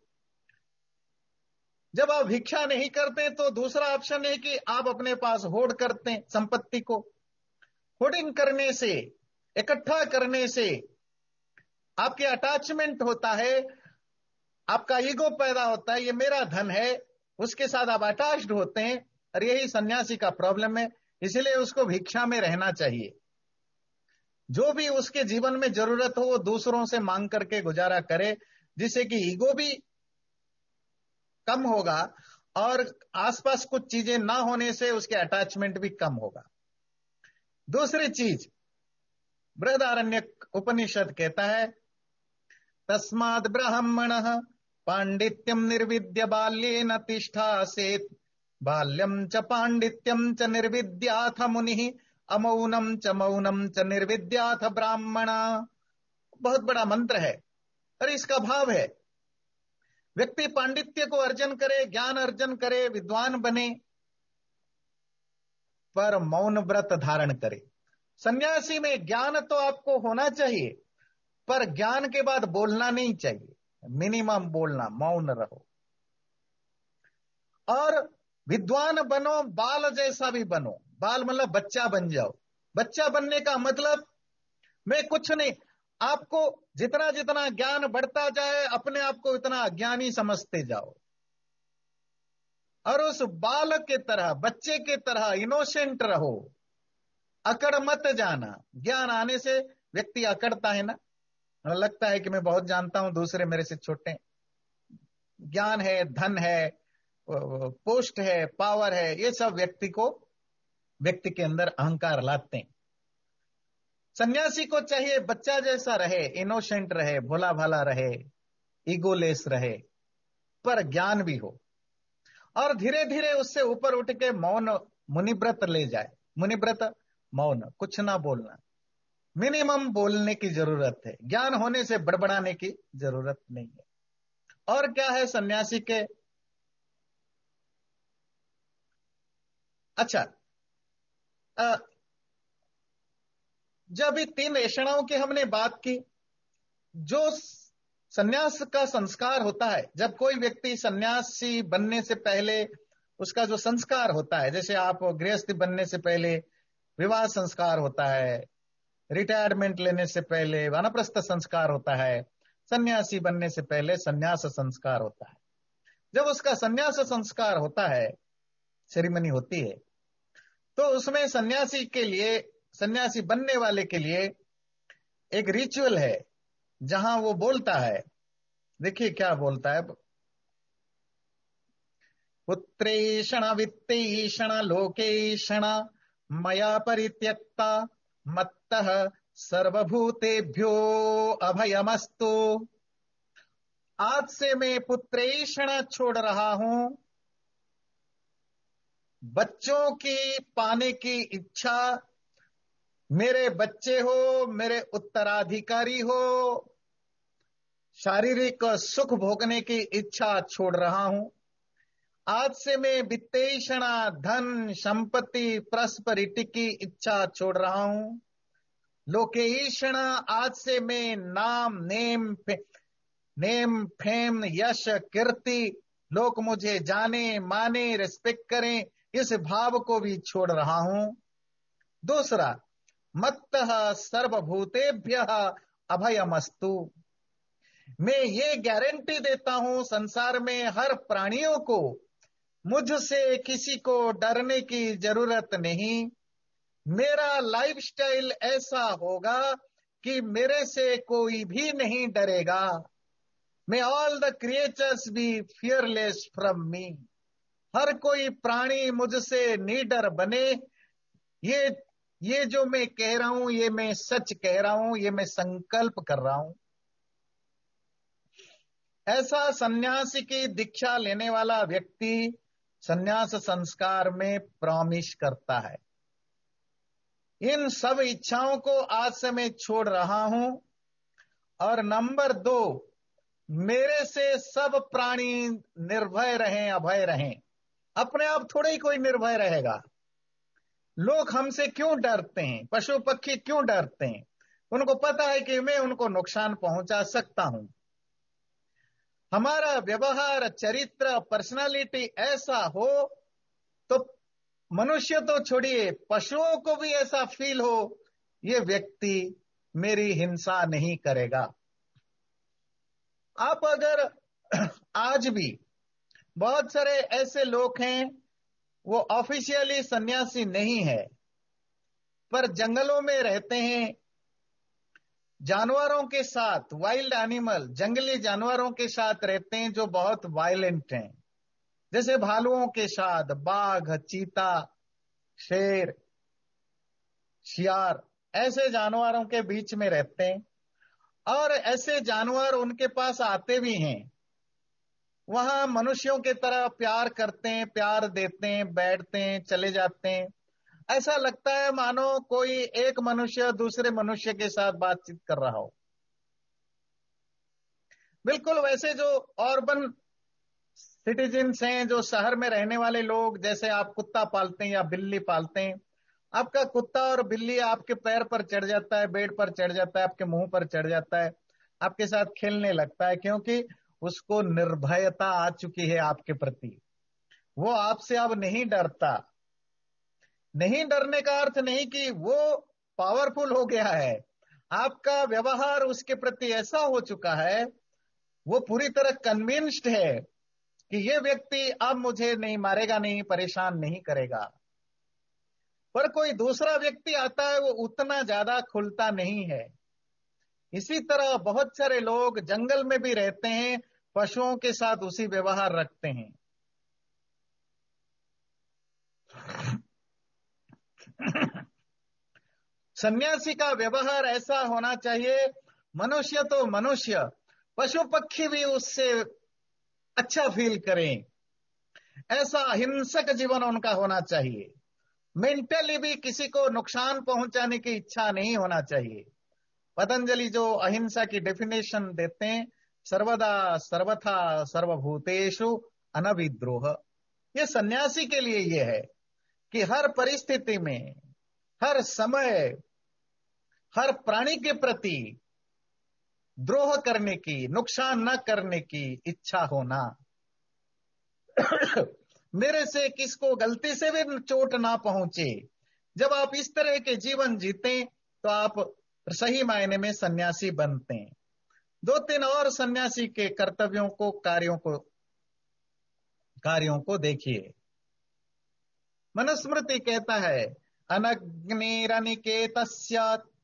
जब आप भिक्षा नहीं करते तो दूसरा ऑप्शन है कि आप अपने पास होड़ करते हैं संपत्ति को। होर्डिंग करने से, इकट्ठा करने से आपके अटैचमेंट होता है, आपका ईगो पैदा होता है, ये मेरा धन है, उसके साथ आप अटैच्ड होते हैं। और यही सन्यासी का प्रॉब्लम है, इसलिए उसको भिक्षा में रहना चाहिए। जो भी उसके जीवन में जरूरत हो वो दूसरों से मांग करके गुजारा करे, जिससे कि ईगो भी कम होगा और आसपास कुछ चीजें ना होने से उसके अटैचमेंट भी कम होगा। दूसरी चीज, बृहदारण्यक उपनिषद कहता है, तस्माद् ब्राह्मणः पांडित्यम निर्विद्य बाल्येन तिष्ठासेत्, बाल्यम च पांडित्यम च निर्विद्याथ मुनिः, अमौनम च मौनम च निर्विद्याथ ब्राह्मणा। बहुत बड़ा मंत्र है और इसका भाव है, व्यक्ति पांडित्य को अर्जन करे, ज्ञान अर्जन करे, विद्वान बने, पर मौन व्रत धारण करे। सन्यासी में ज्ञान तो आपको होना चाहिए, पर ज्ञान के बाद बोलना नहीं चाहिए, मिनिमम बोलना, मौन रहो। और विद्वान बनो, बाल जैसा भी बनो। बाल मतलब बच्चा बन जाओ। बच्चा बनने का मतलब मैं कुछ नहीं, आपको जितना जितना ज्ञान बढ़ता जाए अपने आप को इतना अज्ञानी समझते जाओ, और उस बालक के तरह, बच्चे के तरह इनोसेंट रहो, अकड़ मत जाना। ज्ञान आने से व्यक्ति अकड़ता है ना, मतलब लगता है कि मैं बहुत जानता हूं, दूसरे मेरे से छोटे हैं। ज्ञान है, धन है, पोस्ट है, पावर है, ये सब व्यक्ति को, व्यक्ति के अंदर अहंकार लाते हैं। सन्यासी को चाहिए बच्चा जैसा रहे, इनोसेंट रहे, भोला भाला रहे, ईगोलेस रहे, पर ज्ञान भी हो, और धीरे धीरे उससे ऊपर उठ के मौन, मुनिव्रत ले जाए। मुनिव्रत मौन, कुछ ना बोलना, मिनिमम बोलने की जरूरत है, ज्ञान होने से बड़बड़ाने की जरूरत नहीं है। और क्या है सन्यासी के, अच्छा, अ, जब ये तीन ऐषणाओं की हमने बात की, जो सन्यास का संस्कार होता है, जब कोई व्यक्ति सन्यासी बनने से पहले उसका जो संस्कार होता है, जैसे आप गृहस्थी बनने से पहले विवाह संस्कार होता है, रिटायरमेंट लेने से पहले वानप्रस्थ संस्कार होता है, सन्यासी बनने से पहले सन्यास संस्कार होता है। जब उसका सन्यास संस्कार होता है, सेरिमनी होती है, तो उसमें सन्यासी के लिए, सन्यासी बनने वाले के लिए एक रिचुअल है, जहां वो बोलता है। देखिए क्या बोलता है, पुत्रेषण वित्तेषण लोकेषण मया परित्यक्ता मत्तः सर्वभूतेभ्यो अभयमस्तु। आज से मैं पुत्रेषण छोड़ रहा हूं, बच्चों की पाने की इच्छा, मेरे बच्चे हो, मेरे उत्तराधिकारी हो, शारीरिक सुख भोगने की इच्छा छोड़ रहा हूं। आज से मैं वित्तेषणा, धन संपत्ति प्रॉस्पेरिटी की इच्छा छोड़ रहा हूं। लोकेषणा, आज से मैं नाम, नेम फे, नेम फेम, यश कीर्ति, लोग मुझे जाने माने, रिस्पेक्ट करें, इस भाव को भी छोड़ रहा हूं। दूसरा, मत्तः सर्वभूतेभ्यः अभयमस्तु, मैं ये गारंटी देता हूं संसार में हर प्राणियों को, मुझसे किसी को डरने की जरूरत नहीं। मेरा लाइफस्टाइल ऐसा होगा कि मेरे से कोई भी नहीं डरेगा। May all the creatures be fearless from me, हर कोई प्राणी मुझसे निडर बने। ये ये जो मैं कह रहा हूं, ये मैं सच कह रहा हूं, ये मैं संकल्प कर रहा हूं। ऐसा सन्यासी की दीक्षा लेने वाला व्यक्ति सन्यास संस्कार में प्रॉमिस करता है, इन सब इच्छाओं को आज से मैं छोड़ रहा हूं। और नंबर दो, मेरे से सब प्राणी निर्भय रहें, अभय रहें। अपने आप थोड़े ही कोई निर्भय रहेगा। लोग हमसे क्यों डरते हैं, पशु पक्षी क्यों डरते हैं? उनको पता है कि मैं उनको नुकसान पहुंचा सकता हूं। हमारा व्यवहार, चरित्र, पर्सनालिटी ऐसा हो तो मनुष्य तो छोड़िए, पशुओं को भी ऐसा फील हो, ये व्यक्ति मेरी हिंसा नहीं करेगा। आप अगर आज भी बहुत सारे ऐसे लोग हैं, वो ऑफिशियली सन्यासी नहीं है, पर जंगलों में रहते हैं, जानवरों के साथ, वाइल्ड एनिमल, जंगली जानवरों के साथ रहते हैं जो बहुत वायलेंट हैं, जैसे भालुओं के साथ, बाघ, चीता, शेर, शियार, ऐसे जानवरों के बीच में रहते हैं। और ऐसे जानवर उनके पास आते भी हैं, वहां मनुष्यों की तरह प्यार करते हैं, प्यार देते हैं, बैठते हैं, चले जाते हैं। ऐसा लगता है मानो कोई एक मनुष्य दूसरे मनुष्य के साथ बातचीत कर रहा हो। बिल्कुल वैसे जो अर्बन सिटीजन्स हैं, जो शहर में रहने वाले लोग, जैसे आप कुत्ता पालते हैं या बिल्ली पालते हैं, आपका कुत्ता और बिल्ली आपके पैर पर चढ़ जाता है, बेड पर चढ़ जाता है, आपके मुंह पर चढ़ जाता है, आपके साथ खेलने लगता है, क्योंकि उसको निर्भयता आ चुकी है आपके प्रति। वो आपसे अब नहीं डरता। नहीं डरने का अर्थ नहीं कि वो पावरफुल हो गया है, आपका व्यवहार उसके प्रति ऐसा हो चुका है, वो पूरी तरह कन्विंस्ड है कि ये व्यक्ति अब मुझे नहीं मारेगा, नहीं परेशान नहीं करेगा। पर कोई दूसरा व्यक्ति आता है, वो उतना ज्यादा खुलता नहीं है। इसी तरह बहुत सारे लोग जंगल में भी रहते हैं, पशुओं के साथ उसी व्यवहार रखते हैं। सन्यासी का व्यवहार ऐसा होना चाहिए, मनुष्य तो मनुष्य, पशु पक्षी भी उससे अच्छा फील करें, ऐसा अहिंसक जीवन उनका होना चाहिए। मेंटली भी किसी को नुकसान पहुंचाने की इच्छा नहीं होना चाहिए। पतंजलि जो अहिंसा की डेफिनेशन देते हैं, सर्वदा सर्वथा सर्वभूतेषु अनविद्रोह, ये सन्यासी के लिए ये है कि हर परिस्थिति में, हर समय, हर प्राणी के प्रति द्रोह करने की, नुकसान न करने की इच्छा होना। मेरे से किसको गलती से भी चोट ना पहुंचे। जब आप इस तरह के जीवन जीते तो आप सही मायने में सन्यासी बनते हैं। दो तीन और सन्यासी के कर्तव्यों को, कार्यों को कार्यों को देखिए। मनुस्मृति कहता है, अनग्निरनिकेतस्य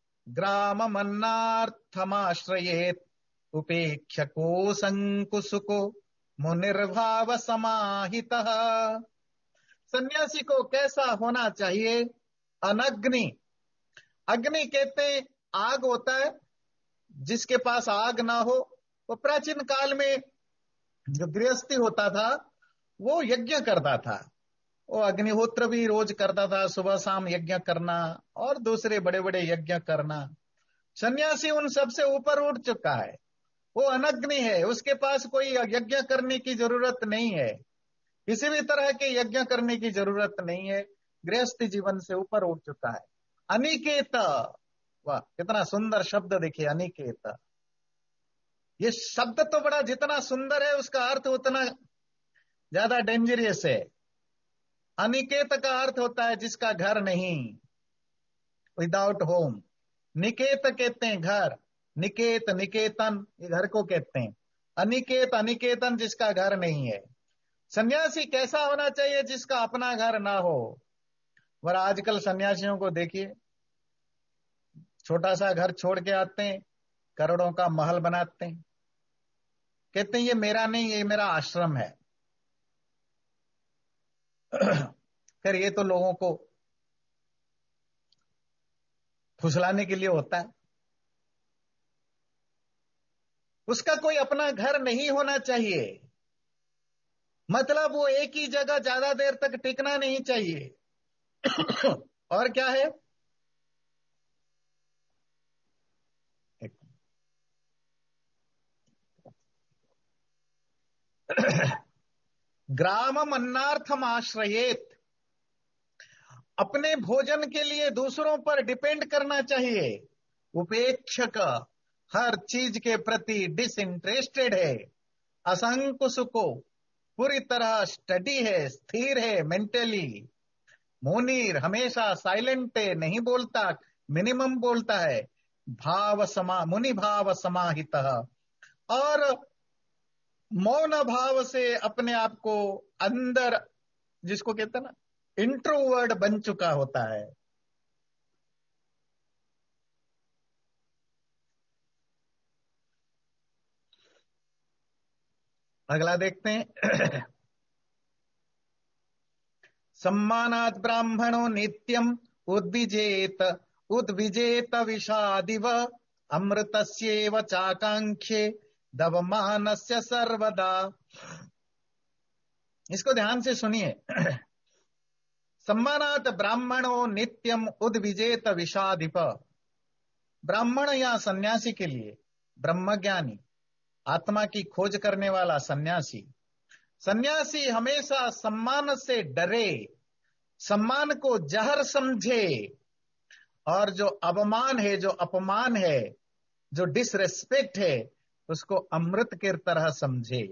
ग्राममन्नार्थमाश्रयेत् उपेक्षको संकुसुको मुनिर्भाव समाहितः। सन्यासी को कैसा होना चाहिए? अनग्नि, अग्नि कहते आग होता है, जिसके पास आग ना हो वो प्राचीन काल में जो गृहस्थी होता था वो यज्ञ करता था, वो अग्निहोत्र भी रोज करता था, सुबह शाम यज्ञ करना और दूसरे बड़े बड़े यज्ञ करना। सन्यासी उन सब से ऊपर उठ चुका है, वो अनग्नि है, उसके पास कोई यज्ञ करने की जरूरत नहीं है, किसी भी तरह के यज्ञ करने की जरूरत नहीं है, गृहस्थी जीवन से ऊपर उठ चुका है। अनिकेत, वाह कितना सुंदर शब्द देखिए, अनिकेत। ये शब्द तो बड़ा जितना सुंदर है उसका अर्थ उतना ज्यादा डेंजरियस है। अनिकेत का अर्थ होता है जिसका घर नहीं, विदाउट होम। निकेत कहते हैं घर, निकेत निकेतन ये घर को कहते हैं। अनिकेत अनिकेतन जिसका घर नहीं है। सन्यासी कैसा होना चाहिए? जिसका अपना घर ना हो। पर आजकल सन्यासियों को देखिए, छोटा सा घर छोड़ के आते हैं, करोड़ों का महल बनाते हैं, कहते हैं ये मेरा नहीं, ये मेरा आश्रम है। फिर ये तो लोगों को फुसलाने के लिए होता है। उसका कोई अपना घर नहीं होना चाहिए, मतलब वो एक ही जगह ज्यादा देर तक टिकना नहीं चाहिए। और क्या है? ग्रामम अन्नार्थम आश्रयेत, अपने भोजन के लिए दूसरों पर डिपेंड करना चाहिए। उपेक्षक, हर चीज के प्रति डिसइंटरेस्टेड है। असंकुशको, पूरी तरह स्टडी है, स्थिर है मेंटली। मुनीर, हमेशा साइलेंट है, नहीं बोलता, मिनिमम बोलता है। भाव समा मुनि भाव समाहित, और मौन भाव से अपने आप को अंदर, जिसको कहते हैं ना, इंट्रोवर्ड बन चुका होता है। अगला देखते हैं। सम्मानात् ब्राह्मणो नित्यम उद्विजेत उद्विजेत विषादिव अमृतस्येव चाकांक्षे दवमानस्य सर्वदा। इसको ध्यान से सुनिए। सम्मानात् ब्राह्मणो नित्यम उद्विजेत विषादिप, ब्राह्मण या सन्यासी के लिए, ब्रह्मज्ञानी, आत्मा की खोज करने वाला सन्यासी, सन्यासी हमेशा सम्मान से डरे, सम्मान को जहर समझे, और जो अवमान है, जो अपमान है, जो डिसरेस्पेक्ट है, उसको अमृत की तरह समझे।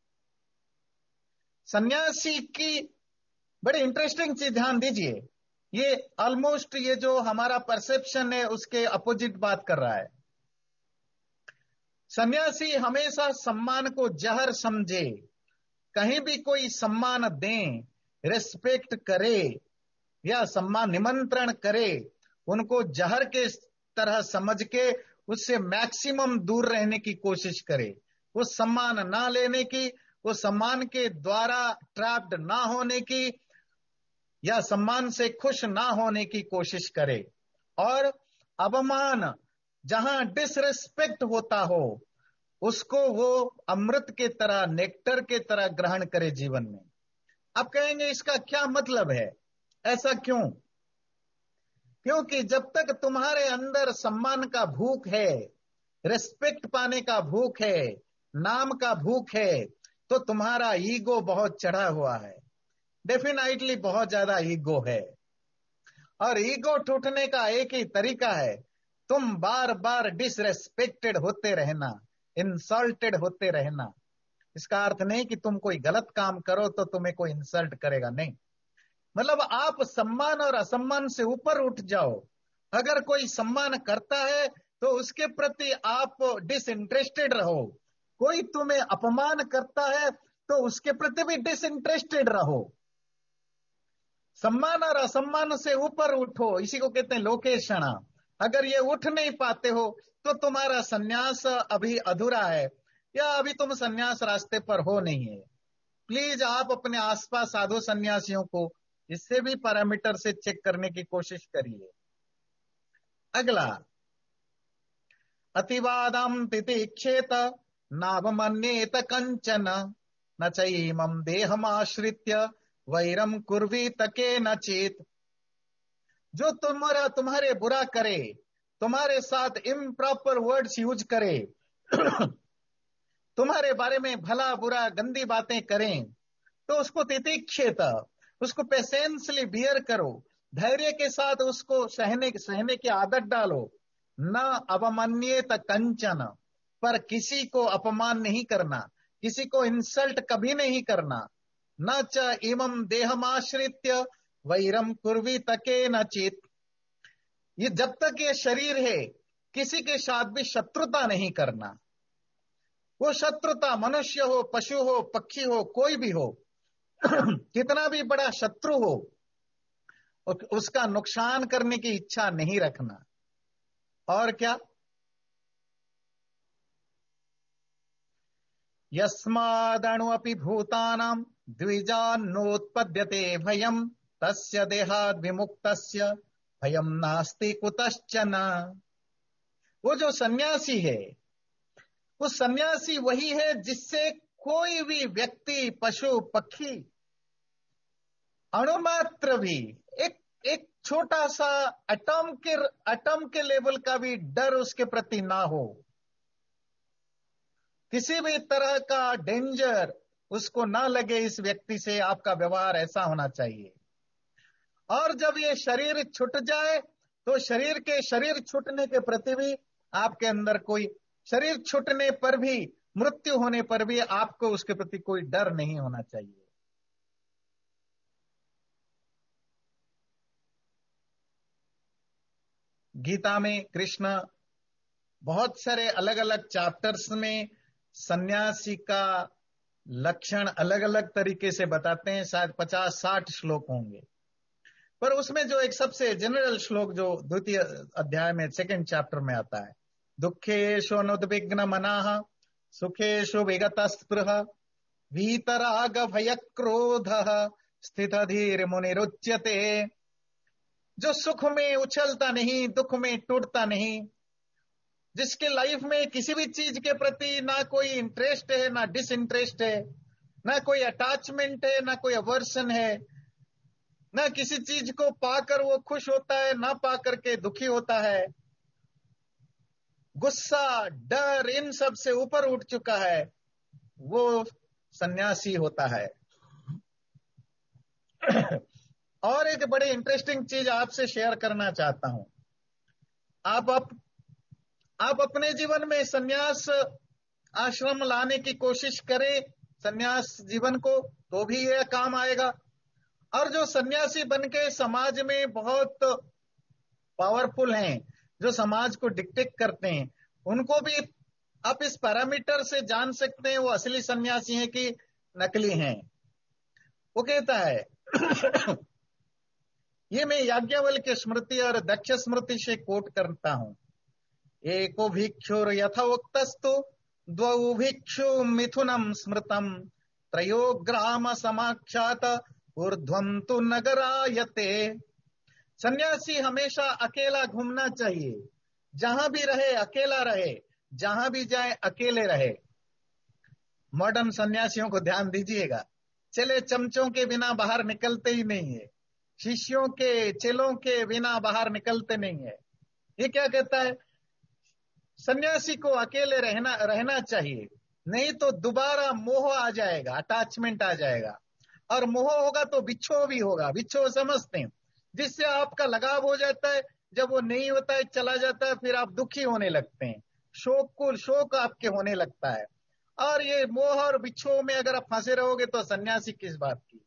सन्यासी की बड़ी इंटरेस्टिंग चीज, ध्यान दीजिए, ये ऑलमोस्ट ये जो हमारा परसेप्शन है उसके अपोजिट बात कर रहा है। सन्यासी हमेशा सम्मान को जहर समझे, कहीं भी कोई सम्मान दें, रेस्पेक्ट करे या सम्मान निमंत्रण करे, उनको जहर के तरह समझ के उससे मैक्सिमम दूर रहने की कोशिश करे, वो सम्मान ना लेने की, वो सम्मान के द्वारा ट्रैप्ड ना होने की या सम्मान से खुश ना होने की कोशिश करे। और अवमान, जहां डिसरिस्पेक्ट होता हो, उसको वो अमृत के तरह, नेक्टर के तरह ग्रहण करे जीवन में। अब कहेंगे इसका क्या मतलब है, ऐसा क्यों? क्योंकि जब तक तुम्हारे अंदर सम्मान का भूख है, रिस्पेक्ट पाने का भूख है, नाम का भूख है, तो तुम्हारा ईगो बहुत चढ़ा हुआ है, डेफिनेटली बहुत ज्यादा ईगो है। और ईगो टूटने का एक ही तरीका है, तुम बार बार डिसरेस्पेक्टेड होते रहना, इंसल्टेड होते रहना। इसका अर्थ नहीं कि तुम कोई गलत काम करो तो तुम्हें कोई इंसल्ट करेगा, नहीं। मतलब आप सम्मान और असम्मान से ऊपर उठ जाओ। अगर कोई सम्मान करता है तो उसके प्रति आप डिसइंटरेस्टेड रहो, कोई तुम्हें अपमान करता है तो उसके प्रति भी डिसइंटरेस्टेड रहो। सम्मान और असम्मान से ऊपर उठो, इसी को कहते हैं लोकेशण। अगर ये उठ नहीं पाते हो तो तुम्हारा सन्यास अभी अधूरा है, या अभी तुम सन्यास रास्ते पर हो नहीं है। प्लीज आप अपने आसपास साधु सन्यासियों को इससे भी पैरामीटर से चेक करने की कोशिश करिए। अगला, अतिवादम तितिक्षेत नावमन्येत कंचन न चैमं देहमाश्रित्य वैरम कुर्वीत केनचित्। जो तुम्हारा तुम्हारे बुरा करे, तुम्हारे साथ इम्प्रॉपर वर्ड्स यूज करे, तुम्हारे बारे में भला बुरा गंदी बातें करें, तो उसको तितिक्षेत, उसको पेशेंसली बियर करो, धैर्य के साथ उसको सहने सहने की आदत डालो। न अवमान्येत कंचन, पर किसी को अपमान नहीं करना, किसी को इंसल्ट कभी नहीं करना। न च इमं देहमाश्रित्य वैरम कुर्वीत केनचित्। ये जब तक ये शरीर है, किसी के साथ भी शत्रुता नहीं करना। वो शत्रुता मनुष्य हो, पशु हो, पक्षी हो, कोई भी हो, कितना भी बड़ा शत्रु हो, उसका नुकसान करने की इच्छा नहीं रखना। और क्या, यस्मादणु अपि भूतानां द्विजान्नोत्पद्यते भयम् तस्य देहाद् विमुक्तस्य भयम् नास्ति कुतश्चन। वो जो सन्यासी है, वो सन्यासी वही है जिससे कोई भी व्यक्ति, पशु, पक्षी, अणुमात्र भी, एक एक छोटा सा एटम के एटम के लेवल का भी डर उसके प्रति ना हो। किसी भी तरह का डेंजर उसको ना लगे, इस व्यक्ति से आपका व्यवहार ऐसा होना चाहिए। और जब ये शरीर छूट जाए तो शरीर के शरीर छूटने के प्रति भी आपके अंदर कोई, शरीर छूटने पर भी, मृत्यु होने पर भी आपको उसके प्रति कोई डर नहीं होना चाहिए। गीता में कृष्ण बहुत सारे अलग अलग चैप्टर्स में सन्यासी का लक्षण अलग अलग तरीके से बताते हैं, शायद पचास साठ श्लोक होंगे। पर उसमें जो एक सबसे जनरल श्लोक जो द्वितीय अध्याय में सेकंड चैप्टर में आता है, दुखेषु अनुद्विग्न मनाः सुखेषु विगत स्पृह वीतराग भय क्रोधः स्थितधीर मुनिरुच्यते। जो सुख में उछलता नहीं, दुख में टूटता नहीं, जिसके लाइफ में किसी भी चीज के प्रति ना कोई इंटरेस्ट है, ना डिसइंटरेस्ट है, ना कोई अटैचमेंट है, ना कोई अवर्सन है, ना किसी चीज को पाकर वो खुश होता है, ना पाकर के दुखी होता है, गुस्सा, डर, इन सब से ऊपर उठ चुका है, वो सन्यासी होता है। और एक बड़ी इंटरेस्टिंग चीज आपसे शेयर करना चाहता हूं। आप आप, आप अपने जीवन में सन्यास आश्रम लाने की कोशिश करें, सन्यास जीवन को, तो भी यह काम आएगा। और जो सन्यासी बनके समाज में बहुत पावरफुल हैं, जो समाज को डिक्टेट करते हैं, उनको भी आप इस पैरामीटर से जान सकते हैं वो असली सन्यासी हैं कि नकली हैं। वो कहता है ये मैं याज्ञवल्क्य स्मृति और दक्ष स्मृति से कोट करता हूं। एको भिक्षुर यथोक्तस्तु द्वौ भिक्षु मिथुनम स्मृतम त्रयो ग्राम समाख्यात ऊर्ध्वम तु नगरायते। सन्यासी हमेशा अकेला घूमना चाहिए, जहां भी रहे अकेला रहे, जहां भी जाए अकेले रहे। मॉडर्न सन्यासियों को ध्यान दीजिएगा, चले चमचों के बिना बाहर निकलते ही नहीं है, शिष्यों के चेलों के बिना बाहर निकलते नहीं है। ये क्या कहता है? सन्यासी को अकेले रहना रहना चाहिए, नहीं तो दोबारा मोह आ जाएगा, अटैचमेंट आ जाएगा, और मोह होगा तो बिच्छो भी होगा। बिच्छो समझते हैं, जिससे आपका लगाव हो जाता है, जब वो नहीं होता है चला जाता है, फिर आप दुखी होने लगते हैं, शोक को शोक आपके होने लगता है। और ये मोह और बिच्छो में अगर आप फंसे रहोगे तो सन्यासी किस बात की।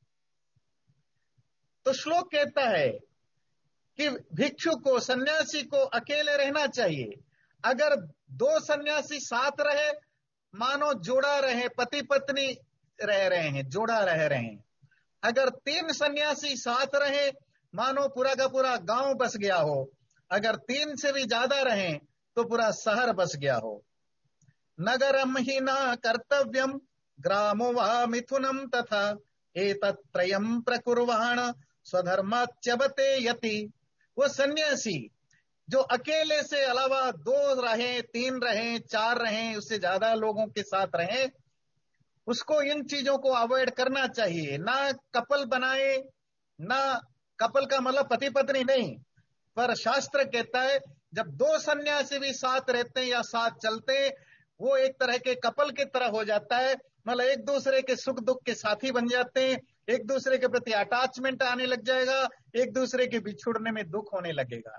तो श्लोक कहता है कि भिक्षु को, सन्यासी को अकेले रहना चाहिए। अगर दो सन्यासी साथ रहे, मानो जोड़ा रहे, पति पत्नी रह रहे हैं, जोड़ा रह रहे हैं। अगर तीन सन्यासी साथ रहे, मानो पूरा का पूरा गांव बस गया हो। अगर तीन से भी ज्यादा रहे तो पूरा शहर बस गया हो। नगरम ही न कर्तव्यम ग्रामो वा मिथुनम तथा एतत्रयम् प्रकुर्वाण स्वधर्माच्यवते यति। वो सन्यासी जो अकेले से अलावा दो रहे, तीन रहे, चार रहे, उससे ज्यादा लोगों के साथ रहे, उसको इन चीजों को अवॉइड करना चाहिए। ना कपल बनाए, ना कपल का मतलब पति पत्नी नहीं, पर शास्त्र कहता है जब दो सन्यासी भी साथ रहते हैं या साथ चलते हैं, वो एक तरह के कपल की तरह हो जाता है। मतलब एक दूसरे के सुख दुख के साथी बन जाते हैं, एक दूसरे के प्रति अटैचमेंट आने लग जाएगा, एक दूसरे के बिछुड़ने में दुख होने लगेगा।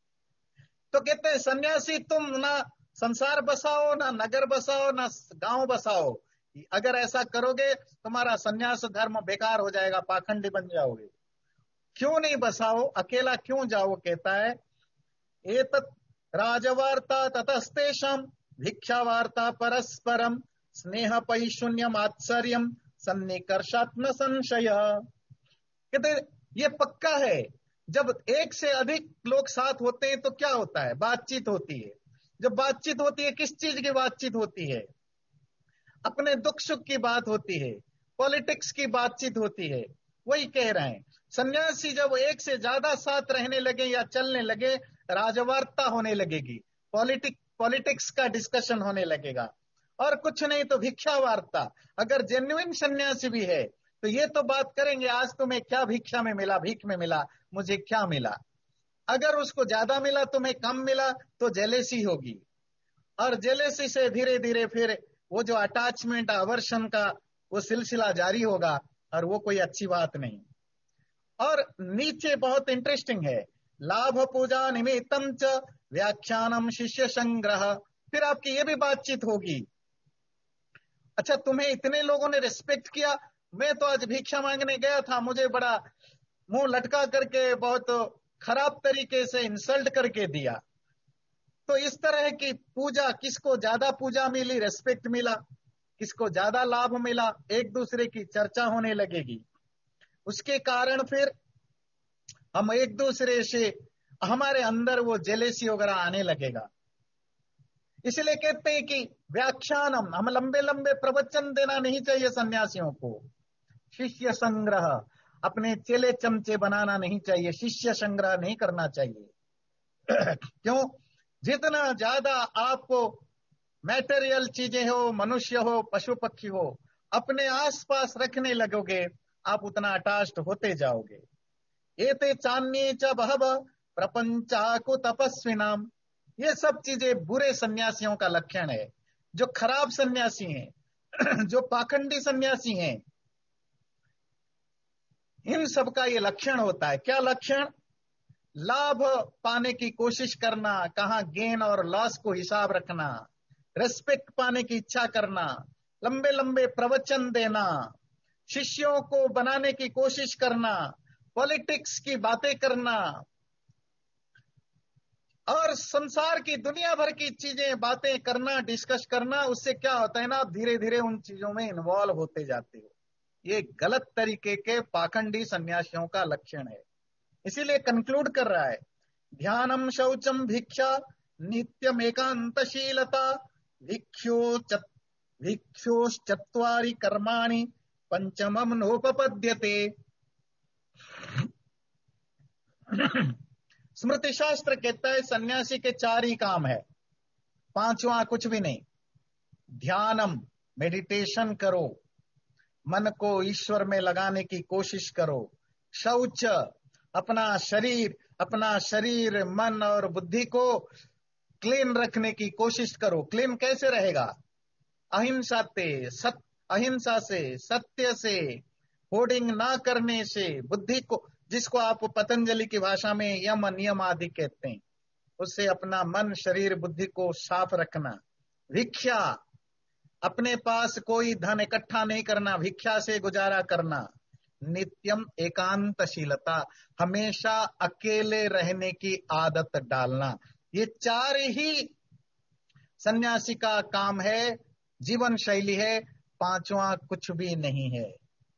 तो कहते हैं सन्यासी तुम ना संसार बसाओ, ना नगर बसाओ, ना गांव बसाओ। अगर ऐसा करोगे तुम्हारा सन्यास धर्म बेकार हो जाएगा, पाखंडी बन जाओगे। क्यों नहीं बसाओ, अकेला क्यों जाओ? कहता है एतत् राजवार्ता ततस्तेषां भिक्षावार्ता परस्परम स्नेह पैशून्यम आत्सर्यम सन्निकर्षात्म संशय। कहते ये पक्का है, जब एक से अधिक लोग साथ होते हैं तो क्या होता है? बातचीत होती है। जब बातचीत होती है, किस चीज की बातचीत होती है? अपने दुख सुख की बात होती है, पॉलिटिक्स की बातचीत होती है। वही कह रहे हैं, सन्यासी जब एक से ज्यादा साथ रहने लगे या चलने लगे, राजवार्ता होने लगेगी, पॉलिटिक पॉलिटिक्स का डिस्कशन होने लगेगा, और कुछ नहीं तो भिक्षा वार्ता। अगर जेन्युइन सन्यासी भी है तो ये तो बात करेंगे, आज तुम्हें क्या भिक्षा में मिला, भीख में मिला, मुझे क्या मिला। अगर उसको ज्यादा मिला, तुम्हें कम मिला, तो जेलेसी होगी, और जेलेसी से धीरे धीरे फिर वो जो अटैचमेंट अवर्शन का वो सिलसिला जारी होगा, और वो कोई अच्छी बात नहीं। और नीचे बहुत इंटरेस्टिंग है, लाभ पूजा निमित्तम च व्याख्यानम शिष्य संग्रह। फिर आपकी ये भी बातचीत होगी, अच्छा तुम्हें इतने लोगों ने रिस्पेक्ट किया, मैं तो आज भिक्षा मांगने गया था, मुझे बड़ा मुंह लटका करके बहुत खराब तरीके से इंसल्ट करके दिया। तो इस तरह की पूजा, किसको ज्यादा पूजा मिली, रेस्पेक्ट मिला, किसको ज्यादा लाभ मिला, एक दूसरे की चर्चा होने लगेगी। उसके कारण फिर हम एक दूसरे से, हमारे अंदर वो जेलेसी वगैरह आने लगेगा। इसलिए कहते हैं कि व्याख्यानम, हम लंबे लंबे प्रवचन देना नहीं चाहिए सन्यासियों को। शिष्य संग्रह, अपने चेले चमचे बनाना नहीं चाहिए, शिष्य संग्रह नहीं करना चाहिए। क्यों? जितना ज्यादा आपको मैटेरियल चीजें हो, मनुष्य हो, पशु पक्षी हो, अपने आसपास रखने लगोगे, आप उतना अटैच्ड होते जाओगे। एते चान्ये च बहव प्रपंचाकु तपस्विनाम। ये सब चीजें बुरे सन्यासियों का लक्षण है, जो खराब सन्यासी हैं, जो पाखंडी सन्यासी हैं, इन सब का ये लक्षण होता है। क्या लक्षण? लाभ पाने की कोशिश करना, कहां गेन और लॉस को हिसाब रखना, रेस्पेक्ट पाने की इच्छा करना, लंबे लंबे प्रवचन देना, शिष्यों को बनाने की कोशिश करना, पॉलिटिक्स की बातें करना, और संसार की दुनिया भर की चीजें बातें करना, डिस्कस करना। उससे क्या होता है ना, आप धीरे धीरे उन चीजों में इन्वॉल्व होते जाते हो। ये गलत तरीके के पाखंडी सन्यासियों का लक्षण है। इसीलिए कंक्लूड कर रहा है, ध्यानम शौचम भिक्षा नित्यम एकांतशीलता भिक्षो भिक्षोश्चत्वारि कर्माणि पंचमम नोपपद्यते। स्मृति शास्त्र कहता है सन्यासी के चार ही काम है, पांचवा कुछ भी नहीं। ध्यानम, मेडिटेशन करो, मन को ईश्वर में लगाने की कोशिश करो। शौच, अपना शरीर अपना शरीर मन और बुद्धि को क्लीन रखने की कोशिश करो। क्लीन कैसे रहेगा? अहिंसा से, सत अहिंसा से, सत्य से, होर्डिंग ना करने से, बुद्धि को, जिसको आप पतंजलि की भाषा में यम नियम आदि कहते हैं, उससे अपना मन शरीर बुद्धि को साफ रखना। भिक्षा, अपने पास कोई धन इकट्ठा नहीं करना, भिक्षा से गुजारा करना। नित्यम एकांतशीलता, हमेशा अकेले रहने की आदत डालना। ये चार ही सन्यासी का काम है, जीवन शैली है, पांचवा कुछ भी नहीं है।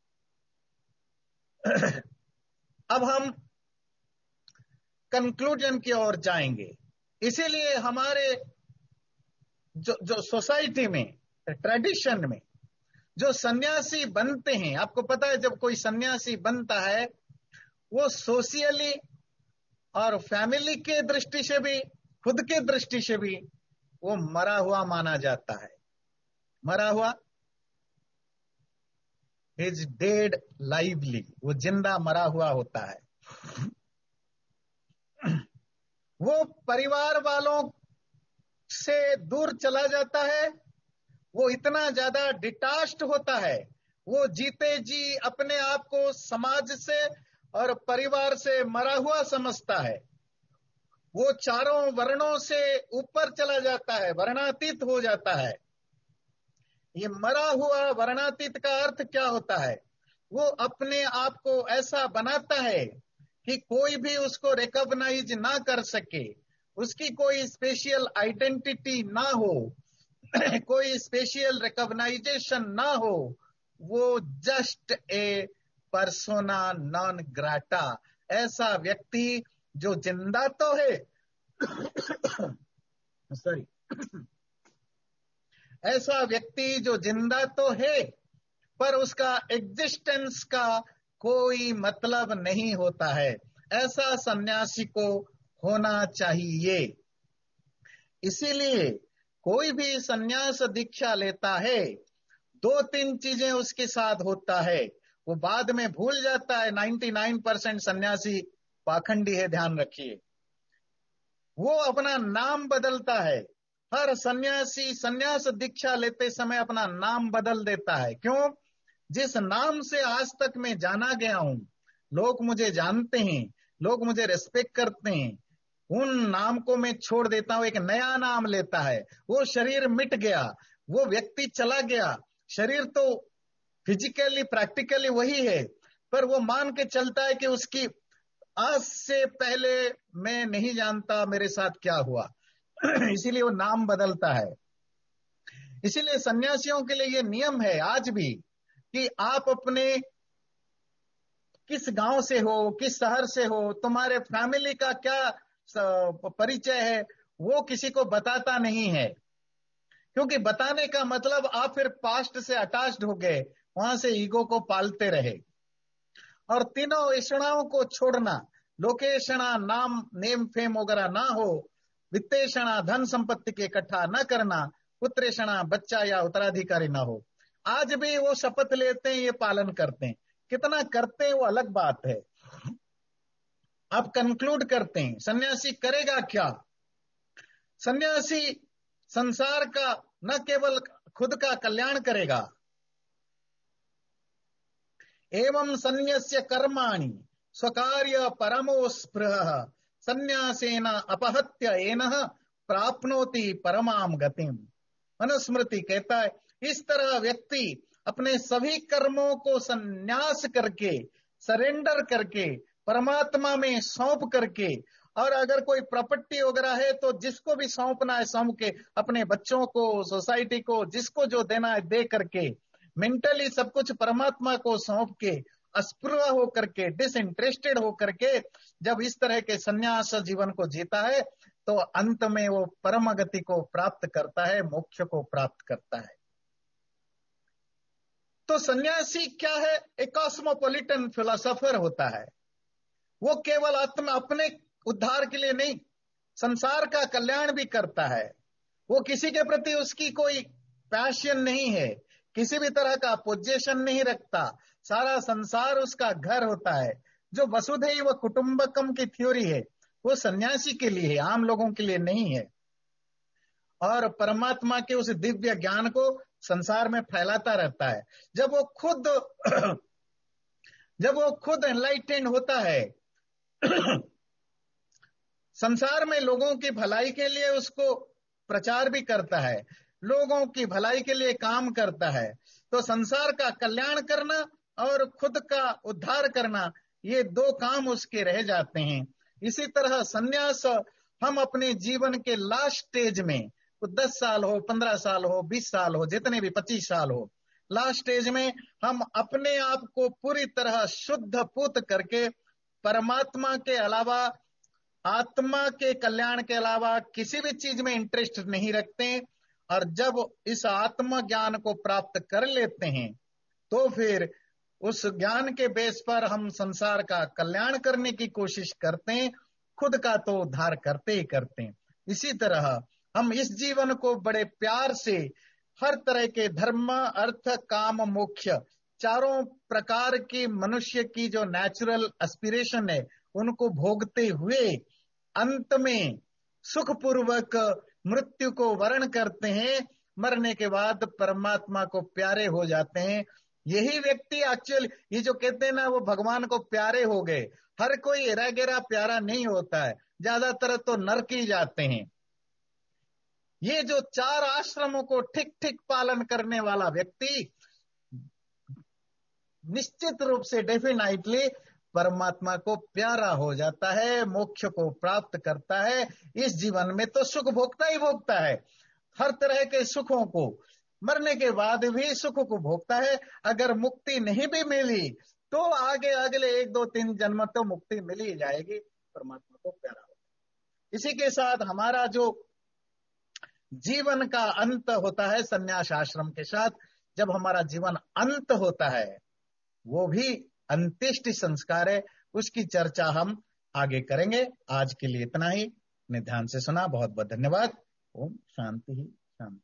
अब हम कंक्लूजन की ओर जाएंगे। इसीलिए हमारे जो जो सोसाइटी में, ट्रेडिशन में जो सन्यासी बनते हैं, आपको पता है जब कोई सन्यासी बनता है वो सोशली और फैमिली के दृष्टि से भी, खुद के दृष्टि से भी वो मरा हुआ माना जाता है। मरा हुआ, इज डेड लाइवली, वो जिंदा मरा हुआ होता है। वो परिवार वालों से दूर चला जाता है, वो इतना ज्यादा डिटाच्ड होता है, वो जीते जी अपने आप को समाज से और परिवार से मरा हुआ समझता है। वो चारों वर्णों से ऊपर चला जाता है, वर्णातीत हो जाता है। ये मरा हुआ वर्णातीत का अर्थ क्या होता है? वो अपने आप को ऐसा बनाता है कि कोई भी उसको रिकॉग्नाइज ना कर सके, उसकी कोई स्पेशल आइडेंटिटी ना हो, कोई स्पेशल रिकॉग्नाइजेशन ना हो। वो just a persona non grata, ऐसा व्यक्ति जो जिंदा तो है सॉरी ऐसा व्यक्ति जो जिंदा तो है पर उसका एग्जिस्टेंस का कोई मतलब नहीं होता है। ऐसा सन्यासी को होना चाहिए। इसीलिए कोई भी सन्यास दीक्षा लेता है, दो तीन चीजें उसके साथ होता है, वो बाद में भूल जाता है। निन्यानवे परसेंट सन्यासी पाखंडी है, ध्यान रखिए। वो अपना नाम बदलता है। हर सन्यासी सन्यास दीक्षा लेते समय अपना नाम बदल देता है। क्यों? जिस नाम से आज तक मैं जाना गया हूं, लोग मुझे जानते हैं, लोग मुझे रेस्पेक्ट करते हैं, उन नाम को मैं छोड़ देता हूं, एक नया नाम लेता है। वो शरीर मिट गया, वो व्यक्ति चला गया। शरीर तो फिजिकली प्रैक्टिकली वही है, पर वो मान के चलता है कि उसकी आज से पहले मैं नहीं जानता मेरे साथ क्या हुआ। इसीलिए वो नाम बदलता है। इसीलिए सन्यासियों के लिए ये नियम है आज भी कि आप अपने किस गांव से हो, किस शहर से हो, तुम्हारे फैमिली का क्या परिचय है, वो किसी को बताता नहीं है। क्योंकि बताने का मतलब आप फिर पास्ट से अटैच्ड हो गए, वहां से ईगो को पालते रहे। और तीनों ऐषणाओं को छोड़ना, लोकेशणा, नाम, नेम फेम वगैरह ना हो, वित्तेषणा, धन संपत्ति के इकट्ठा न करना, पुत्रेषणा, बच्चा या उत्तराधिकारी ना हो। आज भी वो शपथ लेते हैं, ये पालन करते हैं। कितना करते हैं वो अलग बात है। आप कंक्लूड करते हैं सन्यासी करेगा क्या? सन्यासी संसार का न केवल खुद का कल्याण करेगा, एवं सन्यस्य कर्माणि स्वकार्य परमो स्पृहः सन्यासेन अपहत्य एनः प्राप्नोति परमाम गतिम। मनुस्मृति कहता है इस तरह व्यक्ति अपने सभी कर्मों को संन्यास करके, सरेंडर करके, परमात्मा में सौंप करके, और अगर कोई प्रॉपर्टी वगैरह है तो जिसको भी सौंपना है सौंप के, अपने बच्चों को, सोसाइटी को, जिसको जो देना है दे करके, मेंटली सब कुछ परमात्मा को सौंप के, अस्पृह होकर के, डिसइंटरेस्टेड होकर के जब इस तरह के संन्यास जीवन को जीता है तो अंत में वो परम गति को प्राप्त करता है, मोक्ष को प्राप्त करता है। तो सन्यासी क्या है? एक कॉस्मोपॉलिटन फिलोसोफर होता है। वो केवल आत्मा अपने उद्धार के लिए नहीं, संसार का कल्याण भी करता है। वो किसी के प्रति उसकी कोई पैशन नहीं है, किसी भी तरह का पोजेशन नहीं रखता। सारा संसार उसका घर होता है। जो वसुधैव कुटुंबकम की थ्योरी है वो सन्यासी के लिए है, आम लोगों के लिए नहीं है। और परमात्मा के उस दिव्य ज्ञान को संसार में फैलाता रहता है। जब वो खुद जब वो खुद एनलाइटेंड होता है संसार में लोगों की भलाई के लिए उसको प्रचार भी करता है, लोगों की भलाई के लिए काम करता है। तो संसार का कल्याण करना और खुद का उद्धार करना, ये दो काम उसके रह जाते हैं। इसी तरह सन्यास हम अपने जीवन के लास्ट स्टेज में, वो दस साल हो, पंद्रह साल हो, बीस साल हो, जितने भी पच्चीस साल हो, लास्ट स्टेज में हम अपने आप को पूरी तरह शुद्ध पूत करके परमात्मा के अलावा, आत्मा के कल्याण के अलावा किसी भी चीज में इंटरेस्ट नहीं रखते। और जब इस आत्म ज्ञान को प्राप्त कर लेते हैं तो फिर उस ज्ञान के बेस पर हम संसार का कल्याण करने की कोशिश करते हैं, खुद का तो उद्धार करते ही करते हैं। इसी तरह हम इस जीवन को बड़े प्यार से हर तरह के धर्म, अर्थ, काम, मोक्ष, चारों प्रकार की मनुष्य की जो नेचुरल एस्पिरेशन है उनको भोगते हुए अंत में सुखपूर्वक मृत्यु को वर्ण करते हैं। मरने के बाद परमात्मा को प्यारे हो जाते हैं। यही व्यक्ति एक्चुअली, ये जो कहते हैं ना वो भगवान को प्यारे हो गए, हर कोई एरा गेरा प्यारा नहीं होता है, ज्यादातर तो नरक ही जाते हैं। ये जो चार आश्रमों को ठीक ठीक पालन करने वाला व्यक्ति निश्चित रूप से डेफिनेटली परमात्मा को प्यारा हो जाता है, मोक्ष को प्राप्त करता है। इस जीवन में तो सुख भोगता ही भोगता है, हर तरह के सुखों को, मरने के बाद भी सुख को भोगता है। अगर मुक्ति नहीं भी मिली तो आगे अगले एक दो तीन जन्म तो मुक्ति मिल ही जाएगी, परमात्मा को प्यारा हो। इसी के साथ हमारा जो जीवन का अंत होता है संन्यास आश्रम के साथ, जब हमारा जीवन अंत होता है वो भी अंत्येष्टि संस्कार है, उसकी चर्चा हम आगे करेंगे। आज के लिए इतना ही। ने ध्यान से सुना, बहुत बहुत धन्यवाद। ओम शांति ही शांति।